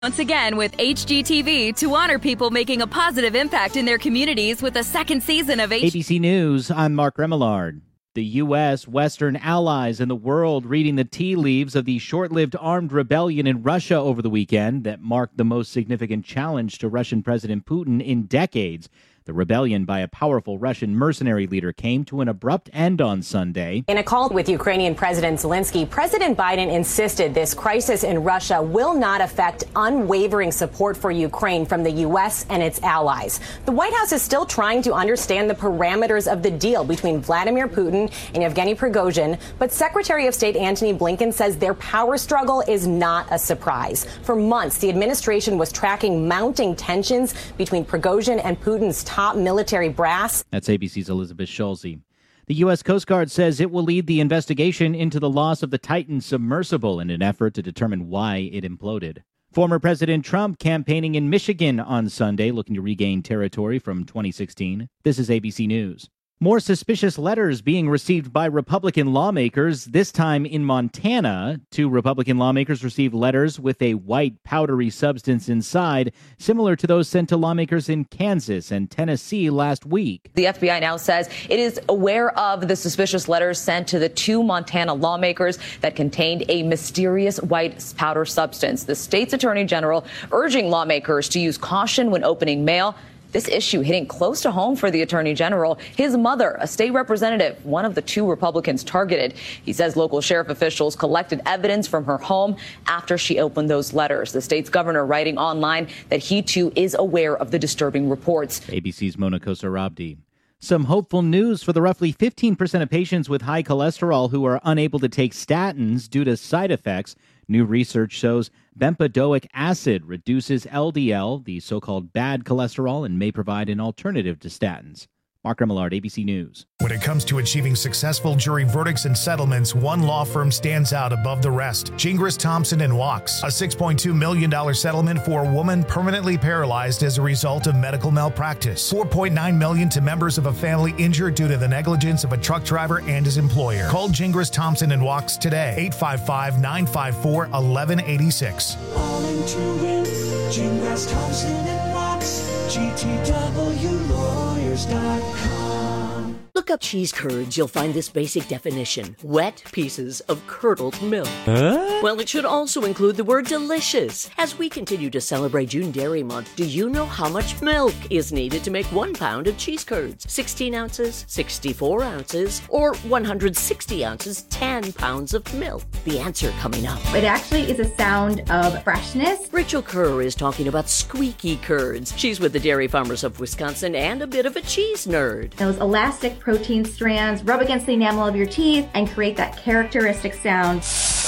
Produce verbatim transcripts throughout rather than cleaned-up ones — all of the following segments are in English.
Once again with H G T V to honor people making a positive impact in their communities with a second season of H- A B C News, I'm Mark Remillard. The U S, Western allies, and the world reading the tea leaves of the short-lived armed rebellion in Russia over the weekend that marked the most significant challenge to Russian President Putin in decades. The rebellion by a powerful Russian mercenary leader came to an abrupt end on Sunday. In a call with Ukrainian President Zelensky, President Biden insisted this crisis in Russia will not affect unwavering support for Ukraine from the U S and its allies. The White House is still trying to understand the parameters of the deal between Vladimir Putin and Yevgeny Prigozhin, but Secretary of State Antony Blinken says their power struggle is not a surprise. For months, the administration was tracking mounting tensions between Prigozhin and Putin's top military brass. That's A B C's Elizabeth Schulze. The U S Coast Guard says it will lead the investigation into the loss of the Titan submersible in an effort to determine why it imploded. Former President Trump campaigning in Michigan on Sunday, looking to regain territory from twenty sixteen. This is A B C News. More suspicious letters being received by Republican lawmakers, this time in Montana. Two Republican lawmakers received letters with a white powdery substance inside, similar to those sent to lawmakers in Kansas and Tennessee last week. The F B I now says it is aware of the suspicious letters sent to the two Montana lawmakers that contained a mysterious white powder substance. The state's attorney general urging lawmakers to use caution when opening mail. This issue hitting close to home for the attorney general. His mother, a state representative, one of the two Republicans targeted. He says local sheriff officials collected evidence from her home after she opened those letters. The state's governor writing online that he, too, is aware of the disturbing reports. A B C's Mona Kosarabdi. Some hopeful news for the roughly fifteen percent of patients with high cholesterol who are unable to take statins due to side effects. New research shows bempedoic acid reduces L D L, the so-called bad cholesterol, and may provide an alternative to statins. Mark Remillard, A B C News. When it comes to achieving successful jury verdicts and settlements, one law firm stands out above the rest. Gingras, Thompson and Wachs. A six point two million dollars settlement for a woman permanently paralyzed as a result of medical malpractice. four point nine million dollars to members of a family injured due to the negligence of a truck driver and his employer. Call Gingras, Thompson and Wachs today. eight five five, nine five four, one one eight six. All into it. Gingras, Thompson and Wachs. G T W lawyers dot com. Look up cheese curds, you'll find this basic definition. Wet pieces of curdled milk. Huh? Well, it should also include the word delicious. As we continue to celebrate June Dairy Month, do you know how much milk is needed to make one pound of cheese curds? sixteen ounces, sixty-four ounces, or one hundred sixty ounces, ten pounds of milk? The answer coming up. It actually is a sound of freshness. Rachel Kerr is talking about squeaky curds. She's with the Dairy Farmers of Wisconsin and a bit of a cheese nerd. Those elastic protein strands rub against the enamel of your teeth and create that characteristic sound.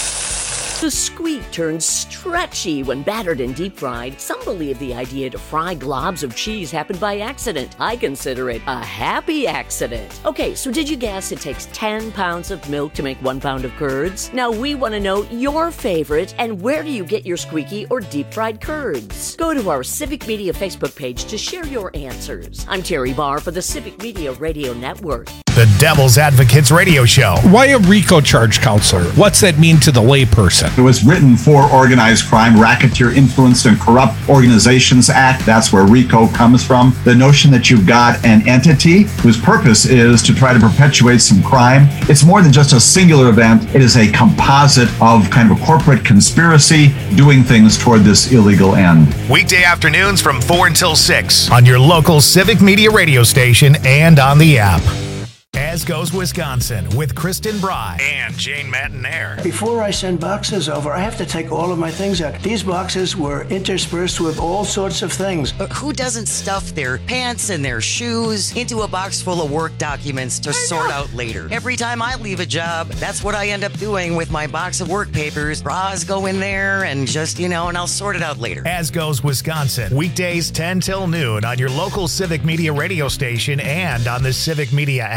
The squeak turns stretchy when battered and deep fried. Some believe the idea to fry globs of cheese happened by accident. I consider it a happy accident. Okay, so did you guess it takes ten pounds of milk to make one pound of curds? Now we want to know your favorite and where do you get your squeaky or deep fried curds? Go to our Civic Media Facebook page to share your answers. I'm Terry Barr for the Civic Media Radio Network. The Devil's Advocates Radio Show. Why a RICO charge counselor? What's that mean to the layperson? It was written for Organized Crime, Racketeer Influenced and Corrupt Organizations Act. That's where RICO comes from. The notion that you've got an entity whose purpose is to try to perpetuate some crime. It's more than just a singular event. It is a composite of kind of a corporate conspiracy doing things toward this illegal end. Weekday afternoons from four until six on your local Civic Media radio station and on the app. As Goes Wisconsin with Kristen Bry and Jane Matinaire. Before I send boxes over, I have to take all of my things out. These boxes were interspersed with all sorts of things. But who doesn't stuff their pants and their shoes into a box full of work documents to sort out later? Every time I leave a job, that's what I end up doing with my box of work papers. Bras go in there and just, you know, and I'll sort it out later. As Goes Wisconsin, weekdays ten till noon on your local Civic Media radio station and on the Civic Media app.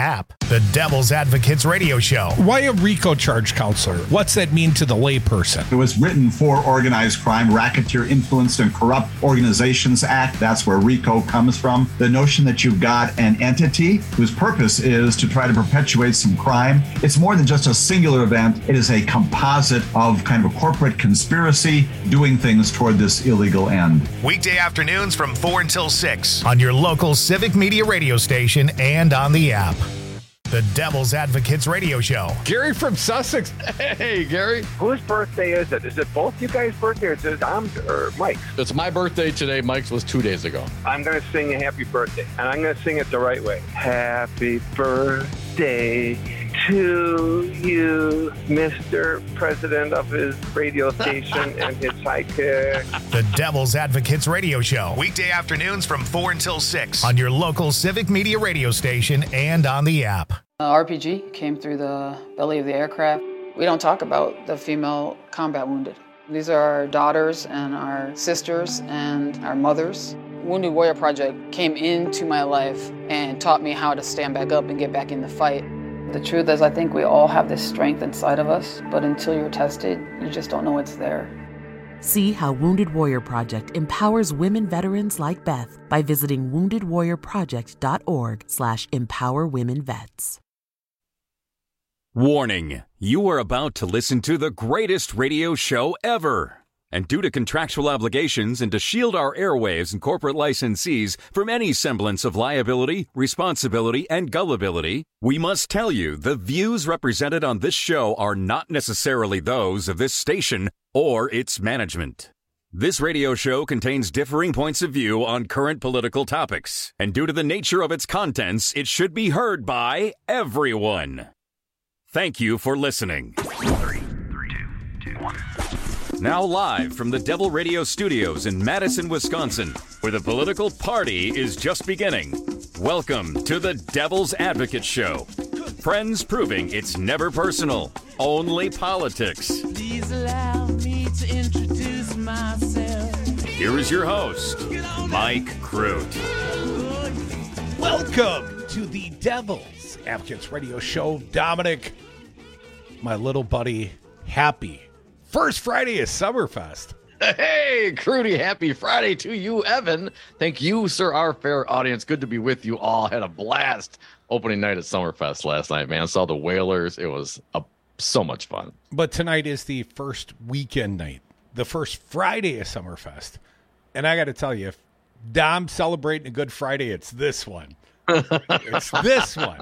The Devil's Advocates Radio Show. Why a RICO charge, counselor? What's that mean to the layperson? It was written for Organized Crime, Racketeer Influenced and Corrupt Organizations Act. That's where RICO comes from. The notion that you've got an entity whose purpose is to try to perpetuate some crime. It's more than just a singular event. It is a composite of kind of a corporate conspiracy doing things toward this illegal end. Weekday afternoons from four until six on your local Civic Media radio station and on the app. The Devil's Advocates Radio Show. Gary from Sussex. Hey, Gary. Whose birthday is it? Is it both you guys' birthday or is it Tom's or Mike's? It's my birthday today. Mike's was two days ago. I'm going to sing a happy birthday, and I'm going to sing it the right way. Happy birthday to you, Mister President of his radio station and his sidekick. The Devil's Advocates Radio Show. Weekday afternoons from four until six on your local Civic Media radio station and on the app. Uh, R P G came through the belly of the aircraft. We don't talk about the female combat wounded. These are our daughters and our sisters and our mothers. Wounded Warrior Project came into my life and taught me how to stand back up and get back in the fight. The truth is, I think we all have this strength inside of us, but until you're tested, you just don't know it's there. See how Wounded Warrior Project empowers women veterans like Beth by visiting wounded warrior project dot org slash empower women vets. Warning, you are about to listen to the greatest radio show ever. And due to contractual obligations and to shield our airwaves and corporate licensees from any semblance of liability, responsibility, and gullibility, we must tell you the views represented on this show are not necessarily those of this station or its management. This radio show contains differing points of view on current political topics, and due to the nature of its contents, it should be heard by everyone. Thank you for listening. Three, three, two, two, one. Now live from the Devil Radio Studios in Madison, Wisconsin, where the political party is just beginning. Welcome to the Devil's Advocate Show. Friends proving it's never personal, only politics. Please allow me to introduce myself. Here is your host, Mike Crute. Welcome to the Devil's Advocates Radio Show. Dominic, my little buddy, happy first Friday is Summerfest. Hey, Crudy, happy Friday to you, Evan. Thank you, sir, our fair audience. Good to be with you all. Had a blast opening night at Summerfest last night, man. Saw the Whalers. It was a, so much fun. But tonight is the first weekend night, the first Friday of Summerfest. And I got to tell you, if Dom's celebrating a good Friday, it's this one. It's this one.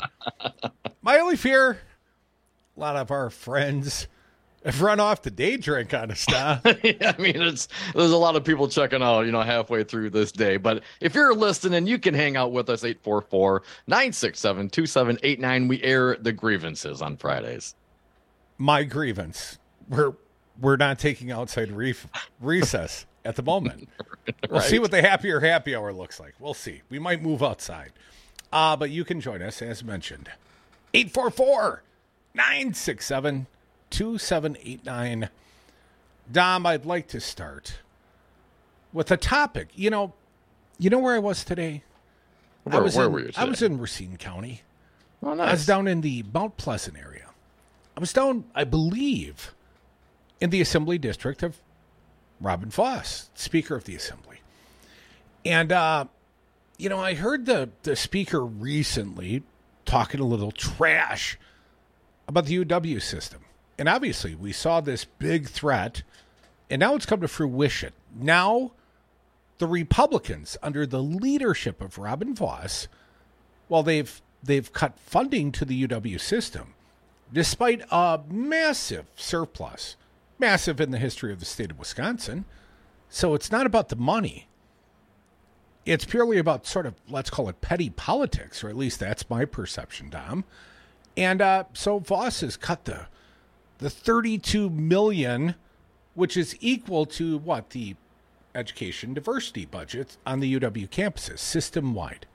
My only fear, a lot of our friends have run off the day drink kind of stuff. Yeah, I mean, it's there's a lot of people checking out, you know, halfway through this day. But if you're listening, you can hang out with us, eight four four, nine six seven, two seven eight nine. We air the grievances on Fridays. My grievance. We're, we're not taking outside re- recess at the moment. Right. We'll see what the happier happy hour looks like. We'll see. We might move outside. Uh, but you can join us, as mentioned. eight four four, nine six seven, two seven eight nine. Dom, I'd like to start with a topic. You know, you know where I was today? Where, I was where in, were you today? I was in Racine County. Oh, nice. I was down in the Mount Pleasant area. I was down, I believe, in the Assembly District of Robin Foss, Speaker of the Assembly. And, uh, you know, I heard the, the Speaker recently talking a little trash about the U W system. And obviously, we saw this big threat, and now it's come to fruition. Now, the Republicans, under the leadership of Robin Voss, well, they've they've cut funding to the U W system, despite a massive surplus, massive in the history of the state of Wisconsin. So it's not about the money. It's purely about sort of, let's call it petty politics, or at least that's my perception, Dom. And uh, so Voss has cut the the thirty-two million dollars, which is equal to what the education diversity budget on the U W campuses system-wide.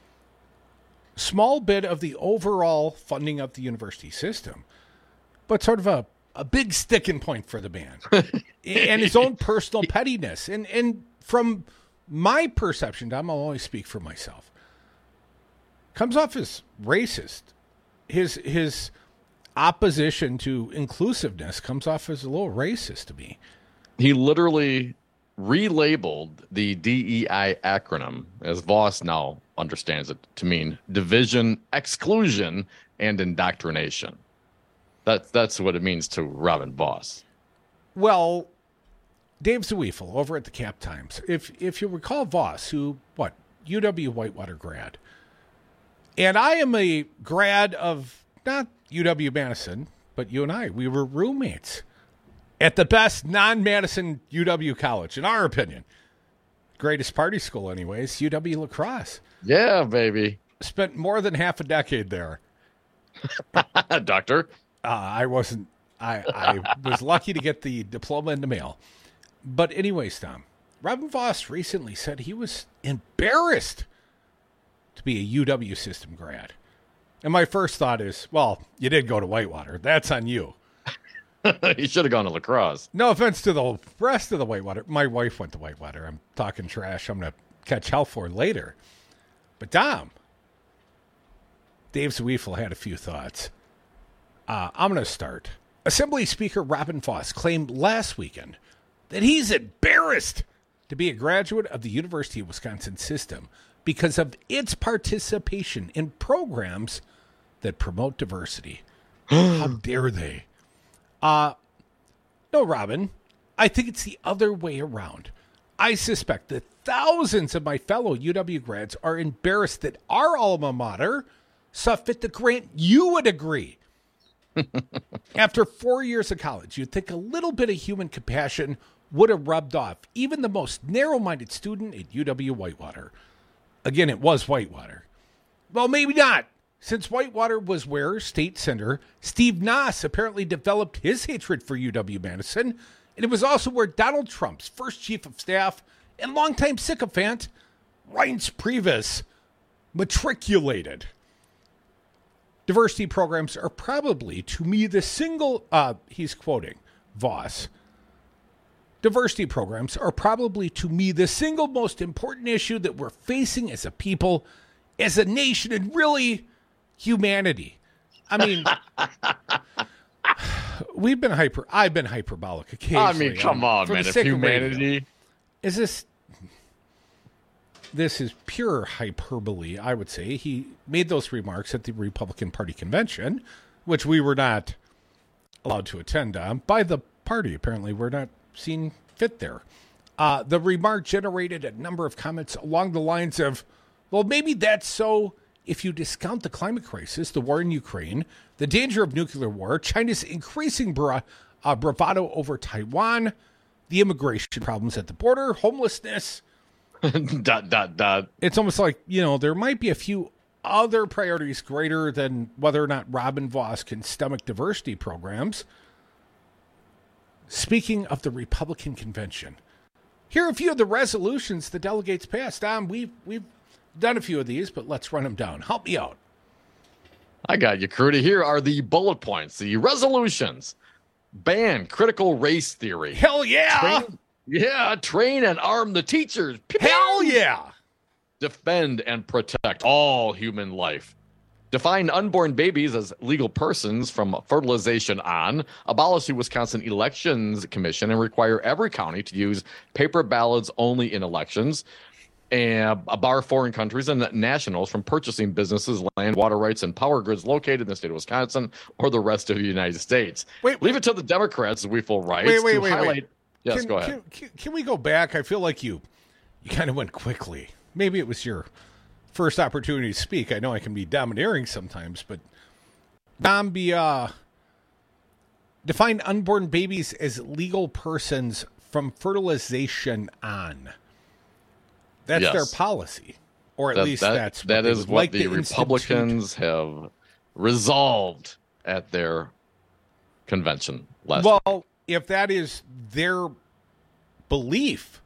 Small bit of the overall funding of the university system, but sort of a, a big sticking point for the man. And his own personal pettiness. And, and from my perception, Dom, I'll always speak for myself, comes off as racist his his opposition to inclusiveness comes off as a little racist to me. He literally relabeled the D E I acronym, as Voss now understands it, to mean division, exclusion, and indoctrination. That's that's what it means to Robin Voss. Well, Dave Zweifel over at the Cap Times. If if you recall Voss, who what U W Whitewater grad, and I am a grad of not U W Madison, but you and I, we were roommates at the best non-Madison U W college, in our opinion. Greatest party school, anyways, U W La Crosse. Yeah, baby. Spent more than half a decade there. Doctor? Uh, I wasn't, I, I was lucky to get the diploma in the mail. But anyways, Tom, Robin Voss recently said he was embarrassed to be a U W system grad. And my first thought is, well, you did go to Whitewater. That's on you. You should have gone to La Crosse. No offense to the rest of the Whitewater. My wife went to Whitewater. I'm talking trash. I'm going to catch hell for later. But Dom, Dave Zweifel had a few thoughts. Uh, I'm going to start. Assembly Speaker Robin Voss claimed last weekend that he's embarrassed to be a graduate of the University of Wisconsin system because of its participation in programs that promote diversity. How dare they? Uh, no, Robin, I think it's the other way around. I suspect that thousands of my fellow U W grads are embarrassed that our alma mater saw fit to grant you a degree. After four years of college, you'd think a little bit of human compassion would have rubbed off even the most narrow-minded student at U W Whitewater. Again, it was Whitewater. Well, maybe not, since Whitewater was where State Senator Steve Nass apparently developed his hatred for U W Madison, and it was also where Donald Trump's first chief of staff and longtime sycophant, Reince Priebus, matriculated. Diversity programs are probably, to me, the single, uh, he's quoting Voss, diversity programs are probably, to me, the single most important issue that we're facing as a people, as a nation, and really humanity. I mean, we've been hyper, I've been hyperbolic occasionally. I mean, come on, man. If humanity... Is this... This is pure hyperbole, I would say. He made those remarks at the Republican Party convention, which we were not allowed to attend on by the party. Apparently, we're not seen fit there. Uh, the remark generated a number of comments along the lines of, well, maybe that's so if you discount the climate crisis, the war in Ukraine, the danger of nuclear war, China's increasing bra- uh, bravado over Taiwan, the immigration problems at the border, homelessness, dot, dot, dot. It's almost like, you know, there might be a few other priorities greater than whether or not Robin Voss can stomach diversity programs. Speaking of the Republican convention, here are a few of the resolutions the delegates passed. Dom, we've, we've done a few of these, but let's run them down. Help me out. I got you, Crudy. Here are the bullet points, the resolutions. Ban critical race theory. Hell yeah! Train- Yeah, train and arm the teachers. Hell yeah! Defend and protect all human life. Define unborn babies as legal persons from fertilization on. Abolish the Wisconsin Elections Commission and require every county to use paper ballots only in elections. And bar foreign countries and nationals from purchasing businesses, land, water rights, and power grids located in the state of Wisconsin or the rest of the United States. Wait, Leave it to the Democrats, we feel rights, wait, wait, to wait, highlight... wait. Yes, can, go ahead. Can, can, can we go back? I feel like you you kind of went quickly. Maybe it was your first opportunity to speak. I know I can be domineering sometimes, but Dom, be, uh, define unborn babies as legal persons from fertilization on. That's yes. their policy, or at that, least that, that's what that is what like the Republicans institute. have resolved at their convention last well, week. If that is their belief,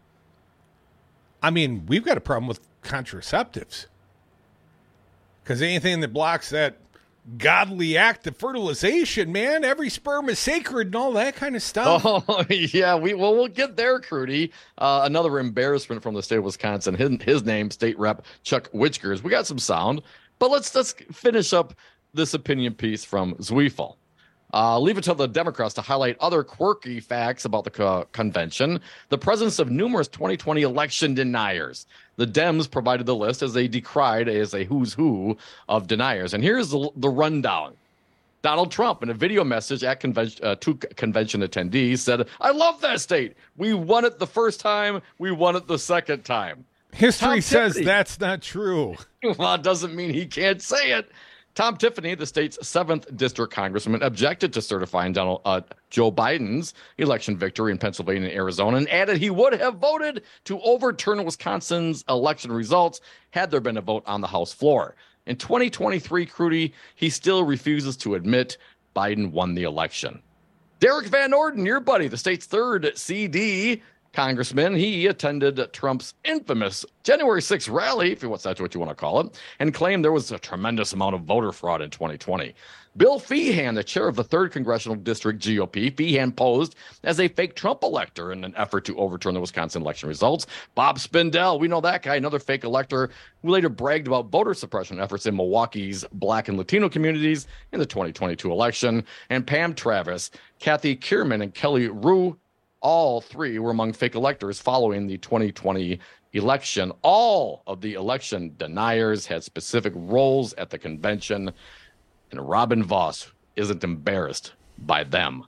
I mean, we've got a problem with contraceptives. Because anything that blocks that godly act of fertilization, man, every sperm is sacred and all that kind of stuff. Oh, yeah, we well, we'll get there, Crudy. Uh, another embarrassment from the state of Wisconsin. His, his name, State Rep Chuck Witchgers. We got some sound, but let's let's finish up this opinion piece from Zweifel. Uh, leave it to the Democrats to highlight other quirky facts about the co- convention. The presence of numerous twenty twenty election deniers. The Dems provided the list as they decried as a who's who of deniers. And here's the, the rundown. Donald Trump, in a video message at convention, uh, to convention attendees, said, "I love that state. We won it the first time. We won it the second time." History Tom says Tiffany. That's not true. Well, it doesn't mean he can't say it. Tom Tiffany, the state's seventh district congressman, objected to certifying Donald, uh, Joe Biden's election victory in Pennsylvania and Arizona, and added he would have voted to overturn Wisconsin's election results had there been a vote on the House floor. In twenty twenty-three, Crudy, he still refuses to admit Biden won the election. Derek Van Orden, your buddy, the state's third C D congressman, he attended Trump's infamous January sixth rally, if that's what you want to call it, and claimed there was a tremendous amount of voter fraud in twenty twenty. Bill Feehan, the chair of the third Congressional District G O P, Feehan posed as a fake Trump elector in an effort to overturn the Wisconsin election results. Bob Spindell, we know that guy, another fake elector who later bragged about voter suppression efforts in Milwaukee's Black and Latino communities in the twenty twenty-two election. And Pam Travis, Kathy Kierman, and Kelly Rue, all three were among fake electors following the twenty twenty election. All of the election deniers had specific roles at the convention, and Robin Voss isn't embarrassed by them.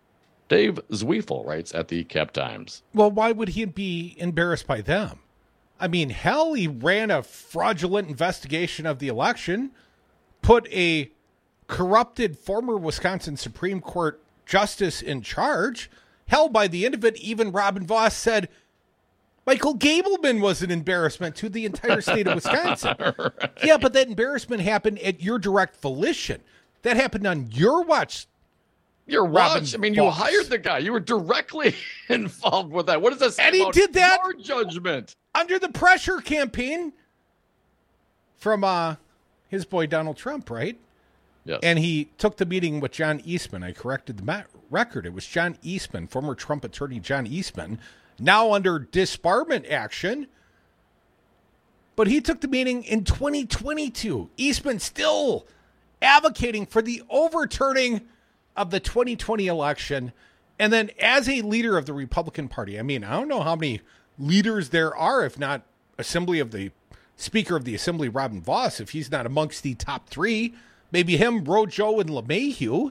Dave Zweifel writes at the Cap Times. Well, why would he be embarrassed by them? I mean, hell, he ran a fraudulent investigation of the election, put a corrupted former Wisconsin Supreme Court justice in charge. Hell, by the end of it, even Robin Voss said Michael Gableman was an embarrassment to the entire state of Wisconsin. Right. Yeah, but that embarrassment happened at your direct volition. That happened on your watch. Your Robin watch? I mean, Voss. you hired the guy. You were directly involved with that. What does that say And he about did that your judgment? Under the pressure campaign from uh, his boy Donald Trump, right? Yes. And he took the meeting with John Eastman. I corrected the ma- record. It was John Eastman, former Trump attorney John Eastman, now under disbarment action. But he took the meeting in twenty twenty-two. Eastman still advocating for the overturning of the twenty twenty election. And then as a leader of the Republican Party, I mean, I don't know how many leaders there are, if not Assembly of the Speaker of the Assembly, Robin Voss, if he's not amongst the top three. Maybe him, Rojo, and LeMahieu.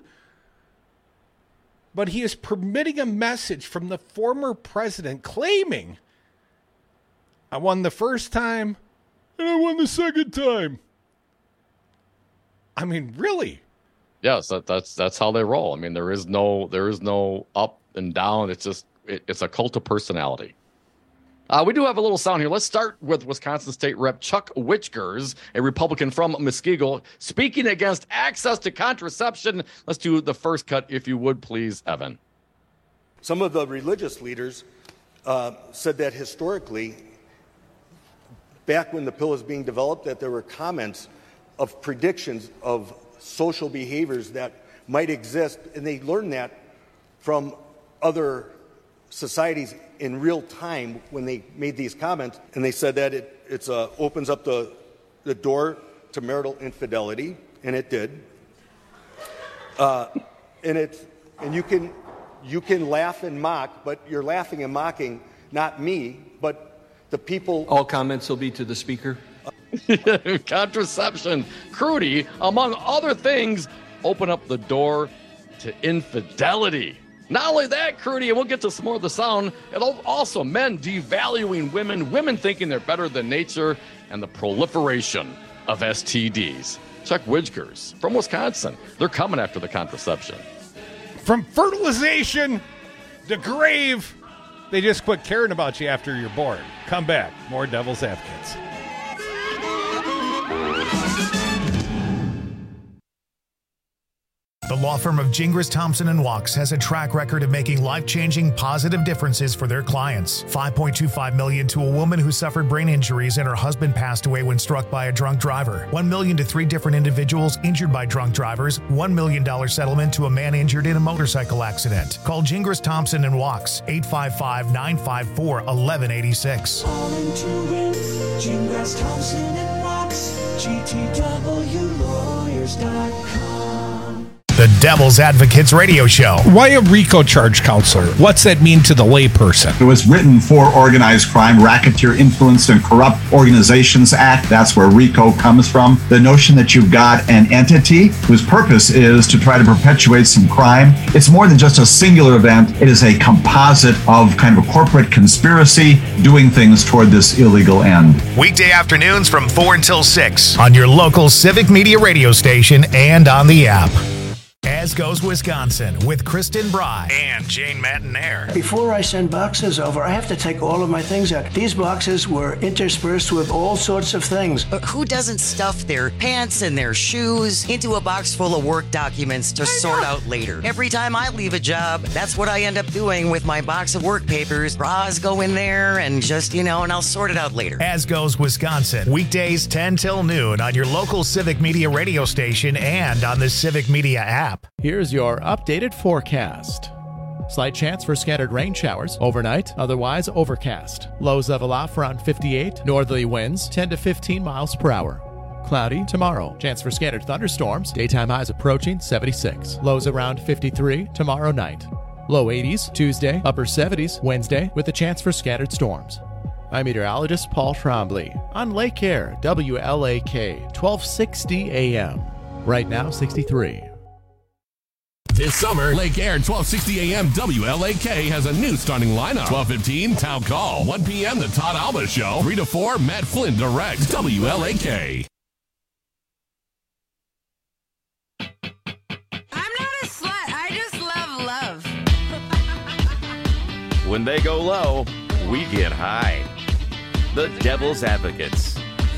But he is permitting a message from the former president claiming, I won the first time and I won the second time. I mean, really? Yes, that, that's that's how they roll. I mean, there is no there is no up and down. It's just it, it's a cult of personality. Uh, we do have a little sound here. Let's start with Wisconsin State Rep Chuck Wichgers, a Republican from Muskego, speaking against access to contraception. Let's do the first cut, if you would, please, Evan. Some of the religious leaders uh, said that historically, back when the pill was being developed, that there were comments of predictions of social behaviors that might exist, and they learned that from other societies in real time when they made these comments, and they said that it it's, uh, opens up the, the door to marital infidelity, and it did. Uh, and it and you can you can laugh and mock, but you're laughing and mocking not me, but the people. All comments will be to the speaker. Contraception, Crudy, among other things, open up the door to infidelity. Not only that, Crudy, and we'll get to some more of the sound, it'll also men devaluing women, women thinking they're better than nature, and the proliferation of S T Ds. Chuck Wichgers from Wisconsin. They're coming after the contraception. From fertilization to grave, they just quit caring about you after you're born. Come back. More Devil's Advocates. The law firm of Gingras, Thompson and Walks has a track record of making life-changing positive differences for their clients. five point two five million dollars to a woman who suffered brain injuries and her husband passed away when struck by a drunk driver. one million dollars to three different individuals injured by drunk drivers. one million dollars settlement to a man injured in a motorcycle accident. Call Gingras, Thompson and Walks, eight five five, nine five four, one one eight six. All in to win. Gingras, Thompson and Walks. G T W lawyers dot com. The Devil's Advocates Radio Show. Why a RICO charge, counselor? What's that mean to the layperson? It was written for Organized Crime, Racketeer, Influenced, and Corrupt Organizations Act. That's where RICO comes from. The notion that you've got an entity whose purpose is to try to perpetuate some crime. It's more than just a singular event. It is a composite of kind of a corporate conspiracy doing things toward this illegal end. Weekday afternoons from four until six on your local Civic Media radio station and on the app. As Goes Wisconsin with Kristen Bry and Jane Matinaire. Before I send boxes over, I have to take all of my things out. These boxes were interspersed with all sorts of things. But who doesn't stuff their pants and their shoes into a box full of work documents to sort out later? Every time I leave a job, that's what I end up doing with my box of work papers. Bras go in there and just, you know, and I'll sort it out later. As Goes Wisconsin, weekdays ten till noon on your local Civic Media radio station and on the Civic Media app. Here's your updated forecast. Slight chance for scattered rain showers overnight, otherwise overcast. Lows level off around fifty-eight. Northerly winds ten to fifteen miles per hour. Cloudy tomorrow. Chance for scattered thunderstorms. Daytime highs approaching seventy-six. Lows around fifty-three tomorrow night. Low eighties Tuesday, upper seventies Wednesday with a chance for scattered storms. I'm meteorologist Paul Trombley on Lake Air, W L A K, twelve sixty A M. Right now, sixty-three. This summer, Lake Air twelve sixty A M W L A K has a new stunning lineup. twelve fifteen, Town Call. one p.m., The Todd Alba Show. three to four, Matt Flynn directs. W L A K. I'm not a slut. I just love love. When they go low, we get high. The Devil's Advocates.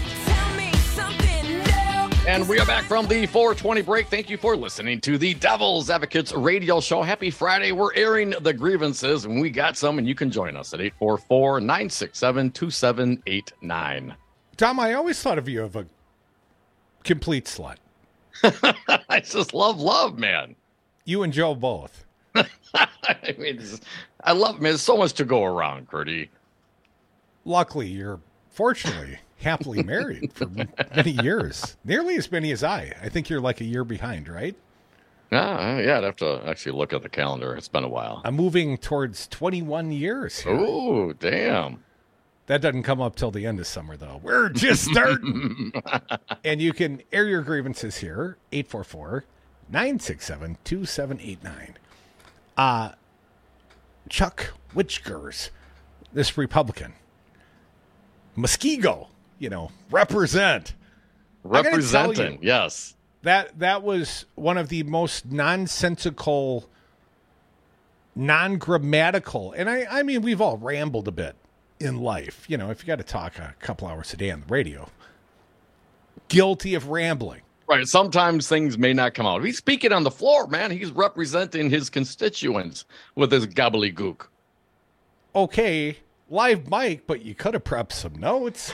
And we are back from the four twenty break. Thank you for listening to the Devil's Advocates radio show. Happy Friday. We're airing the grievances, and we got some, and you can join us at eight four four, nine six seven, two seven eight nine. Tom, I always thought of you as a complete slut. I just love love, man. You and Joe both. I mean, it's, I love, man, there's so much to go around, Curdy. Luckily, you're fortunately happily married for many years. Nearly as many as I. I think you're like a year behind, right? Yeah, yeah, I'd have to actually look at the calendar. It's been a while. I'm moving towards twenty-one years here. Oh, damn. That doesn't come up till the end of summer, though. We're just starting. And you can air your grievances here, eight four four, nine six seven, two seven eight nine. Uh, Chuck Wichgers, this Republican. Muskego, you know, represent. Representing, you, yes. That that was one of the most nonsensical, non-grammatical, and I, I mean, we've all rambled a bit in life. You know, if you got to talk a couple hours a day on the radio. Guilty of rambling. Right, sometimes things may not come out. He's speaking on the floor, man. He's representing his constituents with his gobbledygook. Okay, live mic, but you could have prepped some notes.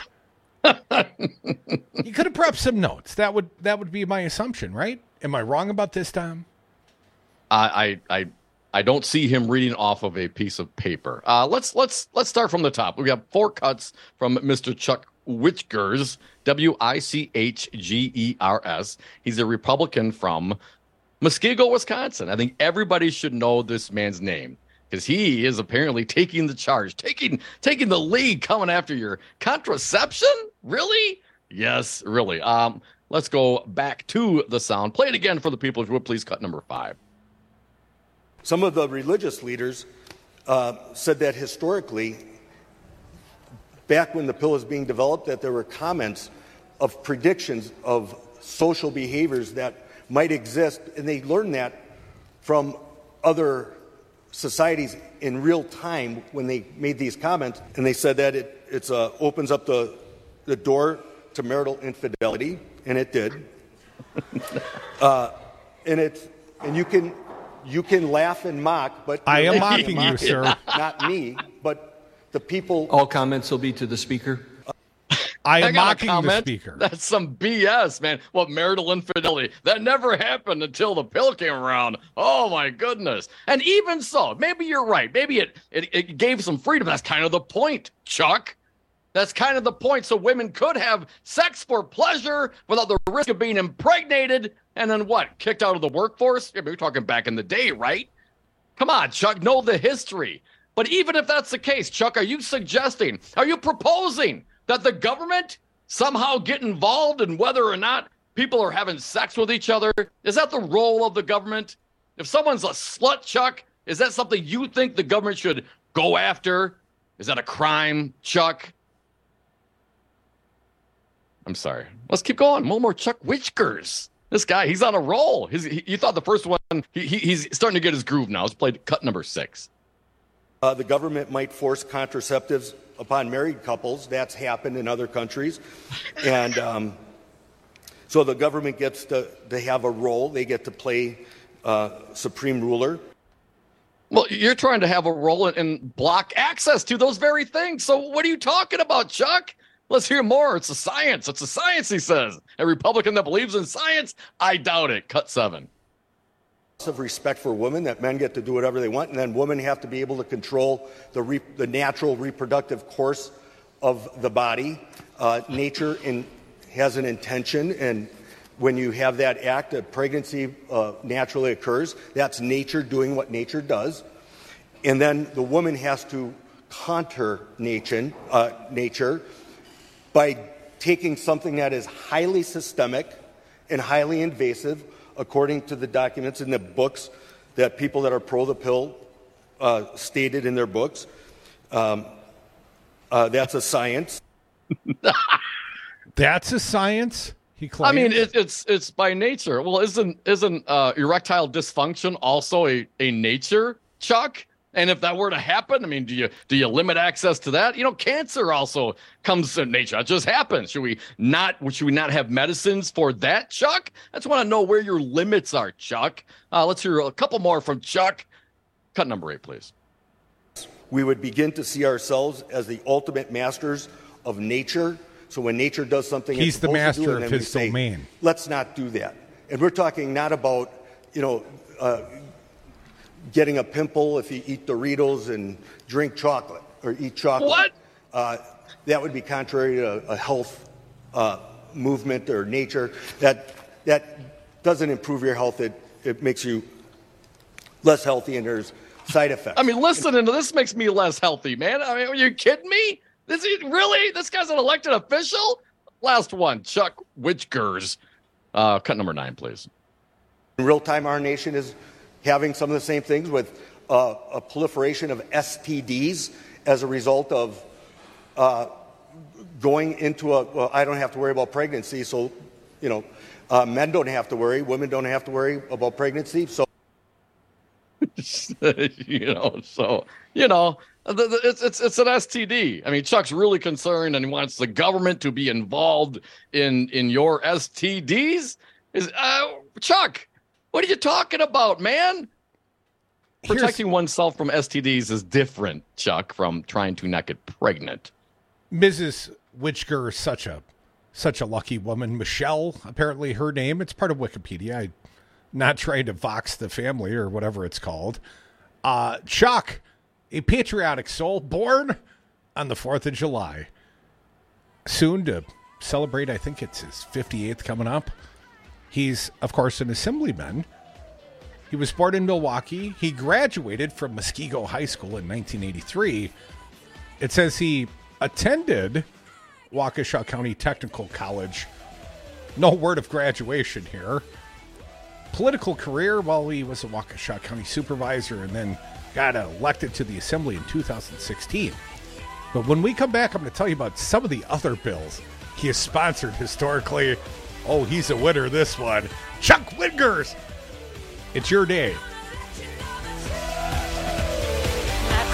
You could have prepped some notes. That would that would be my assumption, right? Am I wrong about this, Tom? I I I, I don't see him reading off of a piece of paper. Uh, let's let's let's start from the top. We have four cuts from Mister Chuck Wichgers, W I C H G E R S. He's a Republican from Muskego, Wisconsin. I think everybody should know this man's name, because he is apparently taking the charge, taking taking the lead, coming after your contraception. Really? Yes, really. Um, let's go back to the sound. Play it again for the people, if you would, please. Cut number five. Some of the religious leaders uh, said that historically, back when the pill was being developed, that there were comments of predictions of social behaviors that might exist, and they learned that from other societies in real time when they made these comments, and they said that it it's, uh, opens up the, the door to marital infidelity, and it did. uh, and it's And you can you can laugh and mock, but I am you're mocking you, sir. Not me, but the people. All comments will be to the speaker. I am I got a mocking the comment. speaker. That's some B S, man. What, marital infidelity? That never happened until the pill came around. Oh, my goodness. And even so, maybe you're right. Maybe it, it, it gave some freedom. That's kind of the point, Chuck. That's kind of the point. So women could have sex for pleasure without the risk of being impregnated and then what? Kicked out of the workforce? Yeah, we're talking back in the day, right? Come on, Chuck. Know the history. But even if that's the case, Chuck, are you suggesting, are you proposing that the government somehow get involved in whether or not people are having sex with each other? Is that the role of the government? If someone's a slut, Chuck, is that something you think the government should go after? Is that a crime, Chuck? I'm sorry. Let's keep going. One more Chuck Whichgers. This guy, he's on a roll. He's, he, you thought the first one, he, he, he's starting to get his groove now. He's played cut number six. Uh, the government might force contraceptives upon married couples. That's happened in other countries. And um, so the government gets to, to have a role. They get to play uh, supreme ruler. Well, you're trying to have a role in, in block access to those very things. So what are you talking about, Chuck? Let's hear more. It's a science. It's a science, he says. A Republican that believes in science? I doubt it. Cut seven. Of respect for women, that men get to do whatever they want, and then women have to be able to control the re- the natural reproductive course of the body. Uh, nature in, has an intention, and when you have that act, a pregnancy uh, naturally occurs. That's nature doing what nature does, and then the woman has to counter nature, uh, nature by taking something that is highly systemic and highly invasive, according to the documents in the books that people that are pro the pill uh, stated in their books. Um, uh, that's a science. That's a science? He claims. I mean, it, it's it's by nature. Well, isn't isn't uh, erectile dysfunction also a, a nature, Chuck? And if that were to happen, I mean, do you do you limit access to that? You know, cancer also comes in nature. It just happens. Should we not should we not have medicines for that, Chuck? I just want to know where your limits are, Chuck. Uh, let's hear a couple more from Chuck. Cut number eight, please. We would begin to see ourselves as the ultimate masters of nature. So when nature does something, he's it's the master do, of his say, domain. Let's not do that. And we're talking not about, you know, uh, getting a pimple if you eat Doritos and drink chocolate or eat chocolate. What? Uh, that would be contrary to a health uh, movement or nature. That that doesn't improve your health. It it makes you less healthy, and there's side effects. I mean, listening to this makes me less healthy, man. I mean, are you kidding me? This is really this guy's an elected official. Last one, Chuck Whichgers. Uh, cut number nine, please. In real time, our nation is having some of the same things with uh, a proliferation of S T Ds as a result of uh, going into a, well, I don't have to worry about pregnancy, so, you know, uh, men don't have to worry, women don't have to worry about pregnancy, so. you know, so, you know, the, the, it's, it's, it's an S T D. I mean, Chuck's really concerned and he wants the government to be involved in, in your S T Ds. Is uh, Chuck, what are you talking about, man? Protecting Here's, oneself from S T Ds is different, Chuck, from trying to not get pregnant. Missus Whichger is such a such a lucky woman. Michelle, apparently her name. It's part of Wikipedia. I'm not trying to vox the family or whatever it's called. Uh, Chuck, a patriotic soul born on the fourth of July. Soon to celebrate, I think it's his fifty-eighth coming up. He's, of course, an assemblyman. He was born in Milwaukee. He graduated from Muskego High School in nineteen eighty-three. It says he attended Waukesha County Technical College. No word of graduation here. Political career, well, he was a Waukesha County supervisor and then got elected to the assembly in two thousand sixteen. But when we come back, I'm going to tell you about some of the other bills he has sponsored historically. Oh, he's a winner, this one. Chuck Whichgers. It's your day. That's the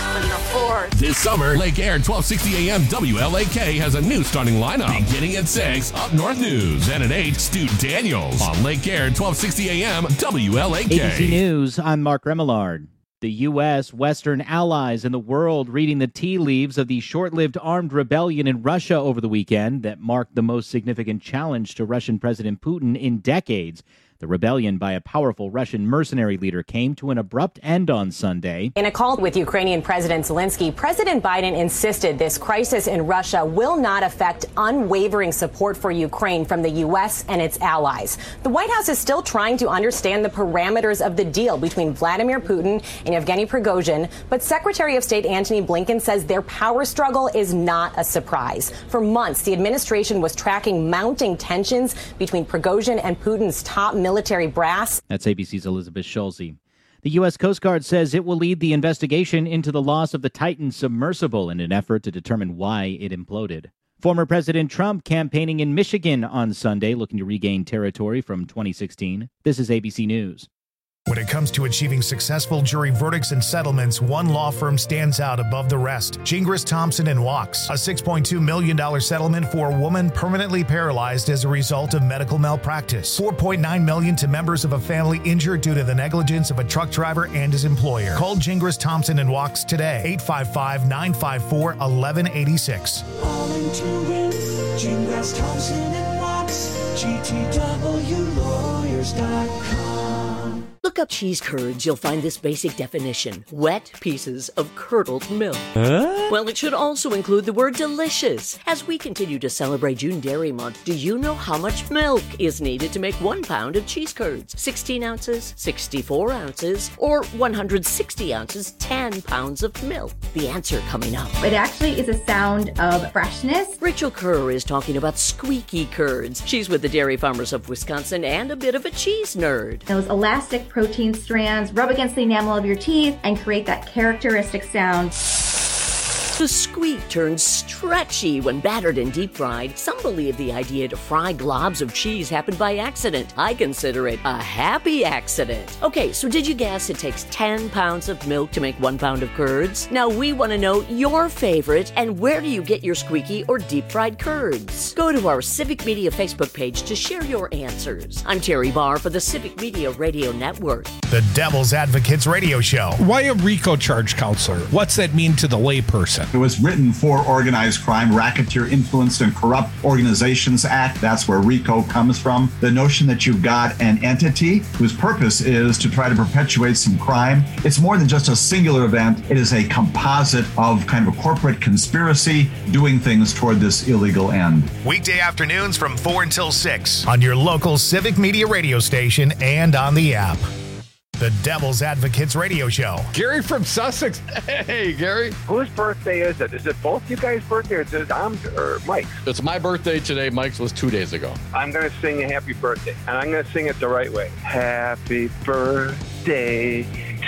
fourth. This summer, Lake Air twelve sixty A M W L A K has a new starting lineup. Beginning at six, Up North News. And at eight, Stu Daniels on Lake Air twelve sixty A M W L A K. A B C News, I'm Mark Remillard. The U S, Western allies, and the world reading the tea leaves of the short-lived armed rebellion in Russia over the weekend that marked the most significant challenge to Russian President Putin in decades. The rebellion by a powerful Russian mercenary leader came to an abrupt end on Sunday. In a call with Ukrainian President Zelensky, President Biden insisted this crisis in Russia will not affect unwavering support for Ukraine from the U S and its allies. The White House is still trying to understand the parameters of the deal between Vladimir Putin and Yevgeny Prigozhin, but Secretary of State Antony Blinken says their power struggle is not a surprise. For months, the administration was tracking mounting tensions between Prigozhin and Putin's top military brass. That's A B C's Elizabeth Schulze. The U S Coast Guard says it will lead the investigation into the loss of the Titan submersible in an effort to determine why it imploded. Former President Trump campaigning in Michigan on Sunday, looking to regain territory from twenty sixteen. This is A B C News. When it comes to achieving successful jury verdicts and settlements, one law firm stands out above the rest. Gingras, Thompson and Wachs, a six point two million dollars settlement for a woman permanently paralyzed as a result of medical malpractice. four point nine million dollars to members of a family injured due to the negligence of a truck driver and his employer. Call Gingras, Thompson and Wachs today, eight five five, nine five four, one one eight six. All in to win, Gingras, Thompson and Wachs, G T W lawyers dot com. Look up cheese curds, you'll find this basic definition. Wet pieces of curdled milk. Huh? Well, it should also include the word delicious. As we continue to celebrate June Dairy Month, do you know how much milk is needed to make one pound of cheese curds? sixteen ounces, sixty-four ounces, or one hundred sixty ounces, ten pounds of milk? The answer coming up. It actually is a sound of freshness. Rachel Kerr is talking about squeaky curds. She's with the Dairy Farmers of Wisconsin and a bit of a cheese nerd. Those elastic protein strands rub against the enamel of your teeth and create that characteristic sound. The squeak turns stretchy when battered and deep fried. Some believe the idea to fry globs of cheese happened by accident. I consider it a happy accident. Okay, so did you guess it takes ten pounds of milk to make one pound of curds? Now we want to know your favorite and where do you get your squeaky or deep fried curds? Go to our Civic Media Facebook page to share your answers. I'm Terry Barr for the Civic Media Radio Network. The Devil's Advocates Radio Show. Why a RICO charge counselor? What's that mean to the layperson? It was written for Organized Crime, Racketeer Influenced and Corrupt Organizations Act. That's where RICO comes from. The notion that you've got an entity whose purpose is to try to perpetuate some crime. It's more than just a singular event. It is a composite of kind of a corporate conspiracy doing things toward this illegal end. Weekday afternoons from four until six on your local Civic Media radio station and on the app. The Devil's Advocates Radio Show. Gary from Sussex. Hey, Gary. Whose birthday is it? Is it both you guys' birthday or is it Dom's or Mike's? It's my birthday today. Mike's was two days ago. I'm going to sing a happy birthday, and I'm going to sing it the right way. Happy birthday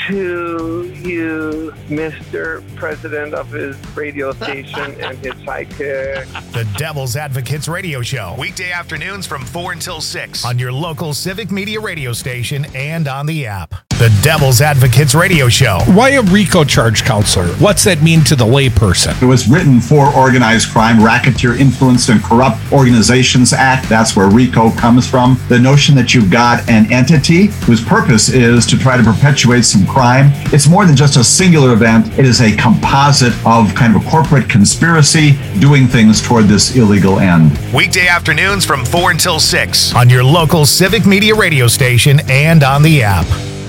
to you, Mister President of his radio station and his sidekick. The Devil's Advocates Radio Show. Weekday afternoons from four until six on your local Civic Media radio station and on the app. The Devil's Advocates Radio Show. Why a RICO charge counselor? What's that mean to the layperson? It was written for Organized Crime, Racketeer Influenced and Corrupt Organizations Act. That's where RICO comes from. The notion that you've got an entity whose purpose is to try to perpetuate some crime. It's more than just a singular event. It is a composite of kind of a corporate conspiracy doing things toward this illegal end. Weekday afternoons from four until six on your local Civic Media radio station and on the app.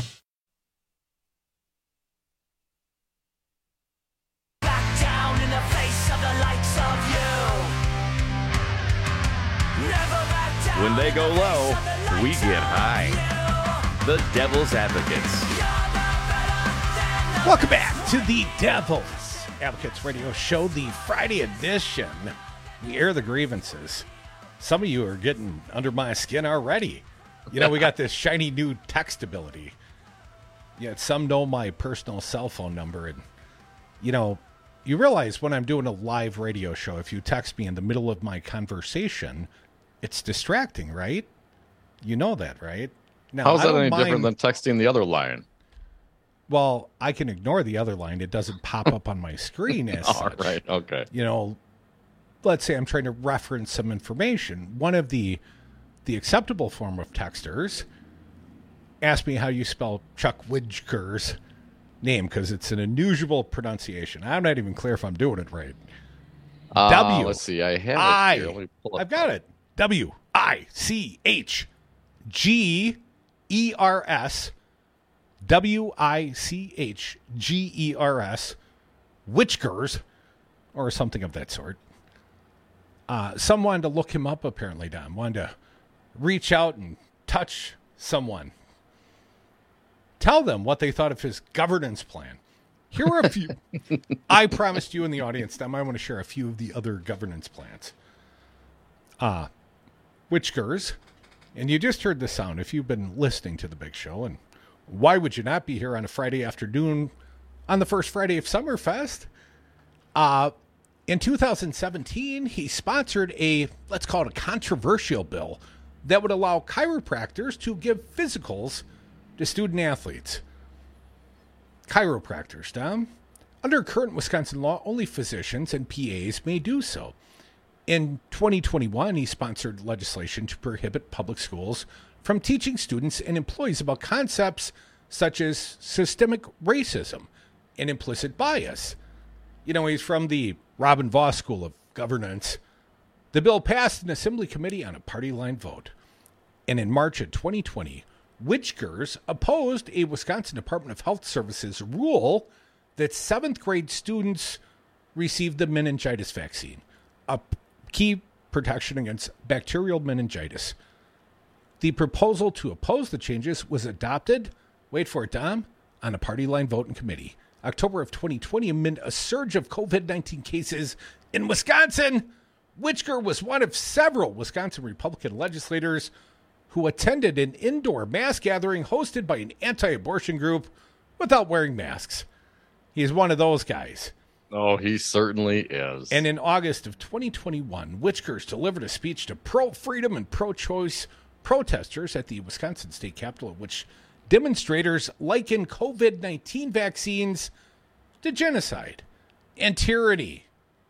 When they go low, we get high. The Devil's Advocates. Welcome back to the Devil's Advocates Radio Show, the Friday edition. We air the grievances. Some of you are getting under my skin already. You know, we got this shiny new text ability. Yet some know my personal cell phone number. And, you know, you realize when I'm doing a live radio show, if you text me in the middle of my conversation, it's distracting, right? You know that, right? Now, How's I that don't any mind... different than texting the other line? Well, I can ignore the other line. It doesn't pop up on my screen as All such. right, okay. You know, let's say I'm trying to reference some information. One of the the acceptable form of texters asked me how you spell Chuck Widger's name because it's an unusual pronunciation. I'm not even clear if I'm doing it right. Uh, W. Let's see. I have I. it here. Let me pull up. I've got it. W I C H G E R S. W I C H G E R S. Witchgers, or something of that sort. Uh, some wanted to look him up, apparently, Don. Wanted to reach out and touch someone. Tell them what they thought of his governance plan. Here are a few. I promised you in the audience, Don, I want to share a few of the other governance plans. Uh, Witchgers, and you just heard the sound if you've been listening to the big show, and why would you not be here on a Friday afternoon on the first Friday of Summerfest? Uh, in two thousand seventeen, he sponsored a, let's call it a controversial bill that would allow chiropractors to give physicals to student athletes. Chiropractors, Tom. Under current Wisconsin law, only physicians and P As may do so. In twenty twenty-one, he sponsored legislation to prohibit public schools from teaching students and employees about concepts such as systemic racism and implicit bias. You know, he's from the Robin Vos School of Governance. The bill passed an assembly committee on a party line vote. And in March of twenty twenty, Witchgers opposed a Wisconsin Department of Health Services rule that seventh grade students received the meningitis vaccine, a key protection against bacterial meningitis. The proposal to oppose the changes was adopted, wait for it, Dom, on a party line vote in committee. October of twenty twenty, amid a surge of covid nineteen cases in Wisconsin, Witchger was one of several Wisconsin Republican legislators who attended an indoor mass gathering hosted by an anti-abortion group without wearing masks. He's one of those guys. Oh, he certainly is. And in August of twenty twenty-one, Witchgers delivered a speech to pro-freedom and pro-choice protesters at the Wisconsin State Capitol, which demonstrators liken covid nineteen vaccines to genocide and tyranny.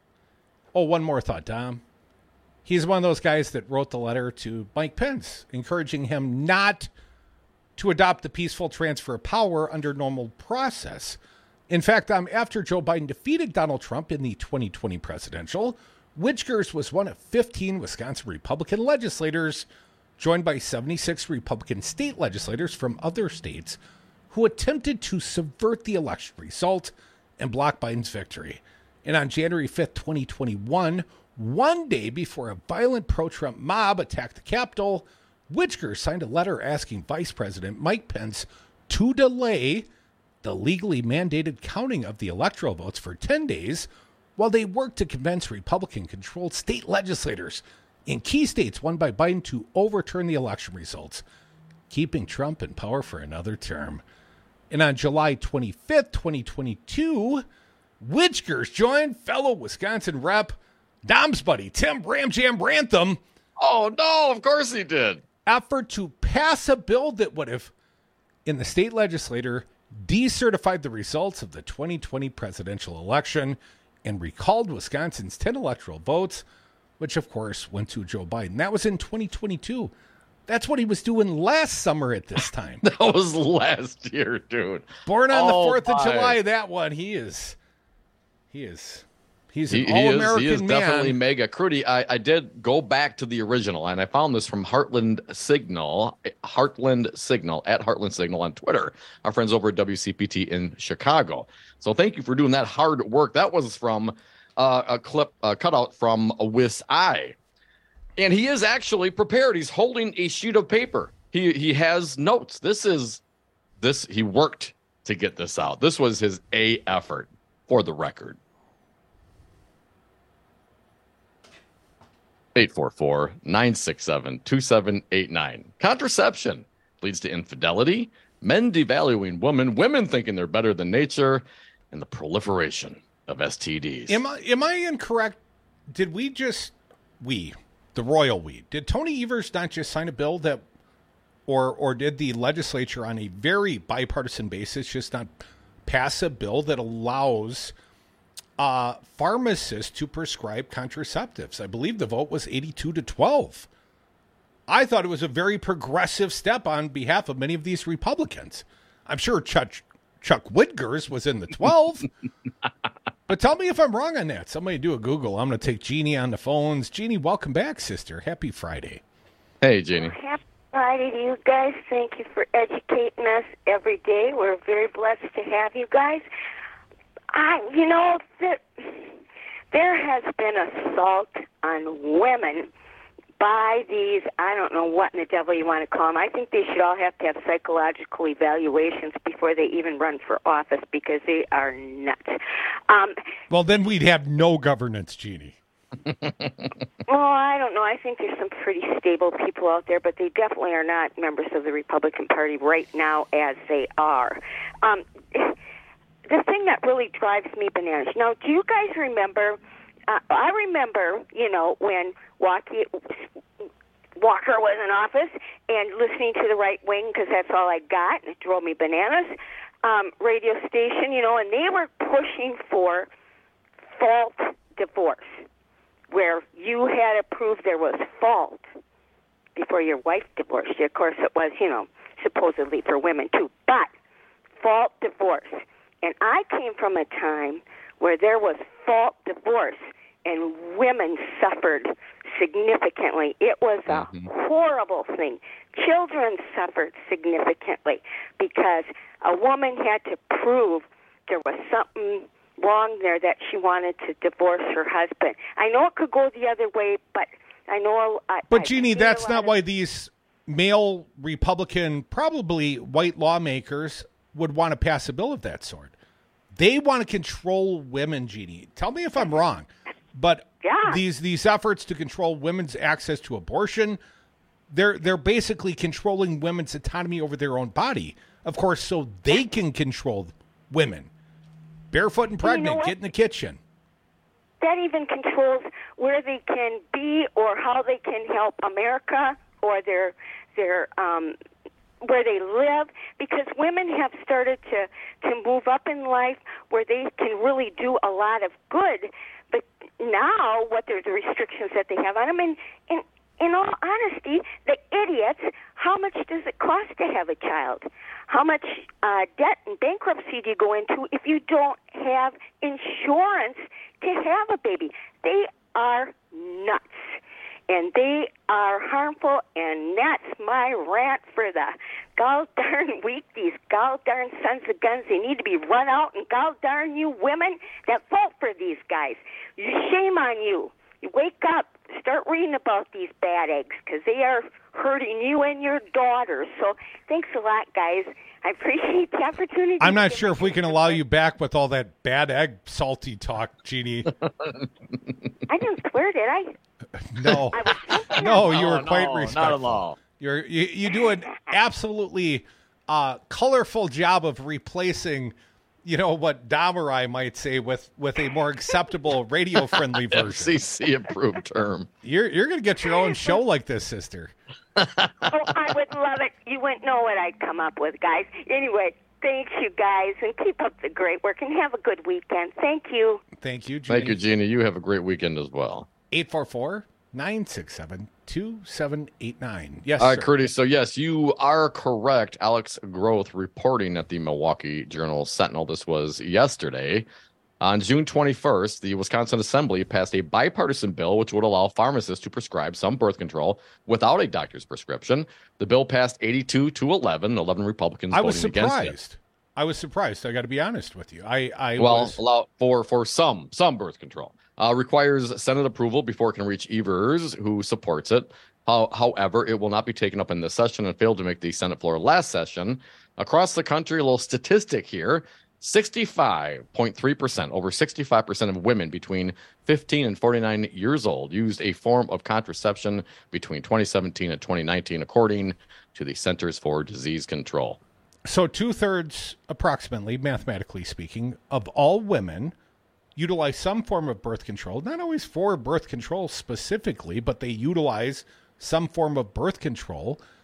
Oh, one more thought, Dom. He's one of those guys that wrote the letter to Mike Pence, encouraging him not to adopt the peaceful transfer of power under normal process. In fact, um, after Joe Biden defeated Donald Trump in the twenty twenty presidential, Witchgers was one of fifteen Wisconsin Republican legislators, joined by seventy-six Republican state legislators from other states, who attempted to subvert the election result and block Biden's victory. And on January fifth, twenty twenty-one, one day before a violent pro-Trump mob attacked the Capitol, Witchgers signed a letter asking Vice President Mike Pence to delay the legally mandated counting of the electoral votes for ten days while they worked to convince Republican-controlled state legislators in key states won by Biden to overturn the election results, keeping Trump in power for another term. And on July twenty-fifth, twenty twenty-two, Witchgers joined fellow Wisconsin rep Dom's buddy Tim Ramjam Brantham. Oh, no, of course he did. Effort to pass a bill that would have, in the state legislature, decertified the results of the twenty twenty presidential election and recalled Wisconsin's ten electoral votes, which, of course, went to Joe Biden. That was in twenty twenty-two. That's what he was doing last summer at this time. That was last year, dude. Born on oh, the fourth of my. July, that one, he is, he is, he's an he, all-American he is, he is man. definitely mega. Crudy, I, I did go back to the original, and I found this from Heartland Signal, Heartland Signal, at Heartland Signal on Twitter, our friends over at W C P T in Chicago. So thank you for doing that hard work. That was from uh, a clip, uh, cutout from Wiss I. And he is actually prepared. He's holding a sheet of paper. He he has notes. This is, this he worked to get this out. This was his A effort, for the record. eight four four, nine six seven, two seven eight nine. Contraception leads to infidelity, men devaluing women, women thinking they're better than nature, and the proliferation of S T Ds. Am I am I incorrect? Did we just we the royal we did Tony Evers not just sign a bill that or or did the legislature on a very bipartisan basis just not pass a bill that allows uh, pharmacists to prescribe contraceptives? I believe the vote was eighty-two to twelve. I thought it was a very progressive step on behalf of many of these Republicans. I'm sure Chuck, Chuck Whitgers was in the twelve. But tell me if I'm wrong on that. Somebody do a Google. I'm going to take Jeannie on the phones. Jeannie, welcome back, sister. Happy Friday. Hey, Jeannie. Happy Friday to you guys. Thank you for educating us every day. We're very blessed to have you guys. I, you know, there, there has been assault on women by these, I don't know what in the devil you want to call them. I think they should all have to have psychological evaluations before they even run for office because they are nuts. Um, well, then we'd have no governance, Jeannie. well, I don't know. I think there's some pretty stable people out there, but they definitely are not members of the Republican Party right now as they are. Um, the thing that really drives me bananas. Now, do you guys remember, uh, I remember, you know, when Walkie, Walker was in office and listening to the right wing because that's all I got, and it drove me bananas, um, radio station, you know, and they were pushing for fault divorce, where you had to prove there was fault before your wife divorced you. Of course, it was, you know, supposedly for women too, but fault divorce. And I came from a time where there was fault divorce and women suffered significantly. It was a mm-hmm. horrible thing. Children suffered significantly because a woman had to prove there was something wrong there that she wanted to divorce her husband. I know it could go the other way, but I know... I, but, I Jeannie, that's not of... why these male Republican, probably white lawmakers would want to pass a bill of that sort. They want to control women, Jeannie. Tell me if I'm wrong. But yeah. these these efforts to control women's access to abortion, they're they're basically controlling women's autonomy over their own body, of course, so they can control women. Barefoot and pregnant, you know get in the kitchen. That even controls where they can be or how they can help America or their their um, where they live, because women have started to, to move up in life where they can really do a lot of good. But now, what are the restrictions that they have on them? And in, in all honesty, the idiots, how much does it cost to have a child? How much uh, debt and bankruptcy do you go into if you don't have insurance to have a baby? They are nuts. And they are harmful, and that's my rant for the gall darn week. These gall darn sons of guns, they need to be run out, and gall darn you women that vote for these guys. Shame on you. You wake up, start reading about these bad eggs, because they are hurting you and your daughters. So thanks a lot, guys. I appreciate the opportunity. I'm not sure if we can allow you back with all that bad egg salty talk, Jeannie. I didn't swear, did I? No, no, you were no, quite no, respectful. Not at all. You're, you you do an absolutely uh, colorful job of replacing, you know, what Dom or I might say with, with a more acceptable radio friendly version. F C C approved term. You're you're gonna get your own show like this, sister. Oh, I would love it. You wouldn't know what I'd come up with, guys. Anyway, thanks, you guys, and keep up the great work, and have a good weekend. Thank you. Thank you, Jeannie. Thank you, Jeannie. You have a great weekend as well. eight four four, nine six seven, two seven eight nine. Yes, All right, sir. Curtis. So, yes, you are correct. Alex Groth reporting at the Milwaukee Journal Sentinel. This was yesterday. On June twenty-first, the Wisconsin Assembly passed a bipartisan bill which would allow pharmacists to prescribe some birth control without a doctor's prescription. The bill passed eighty-two to eleven, eleven Republicans I was voting against it. surprised. I was surprised. I got to be honest with you. I, I well, was... allow for for some some birth control. Uh, requires Senate approval before it can reach Evers, who supports it. How, however, it will not be taken up in this session and failed to make the Senate floor last session. Across the country, a little statistic here. sixty-five point three percent, over sixty-five percent of women between fifteen and forty-nine years old used a form of contraception between twenty seventeen and twenty nineteen, according to the Centers for Disease Control. So two-thirds, approximately, mathematically speaking, of all women utilize some form of birth control, not always for birth control specifically, but they utilize some form of birth control.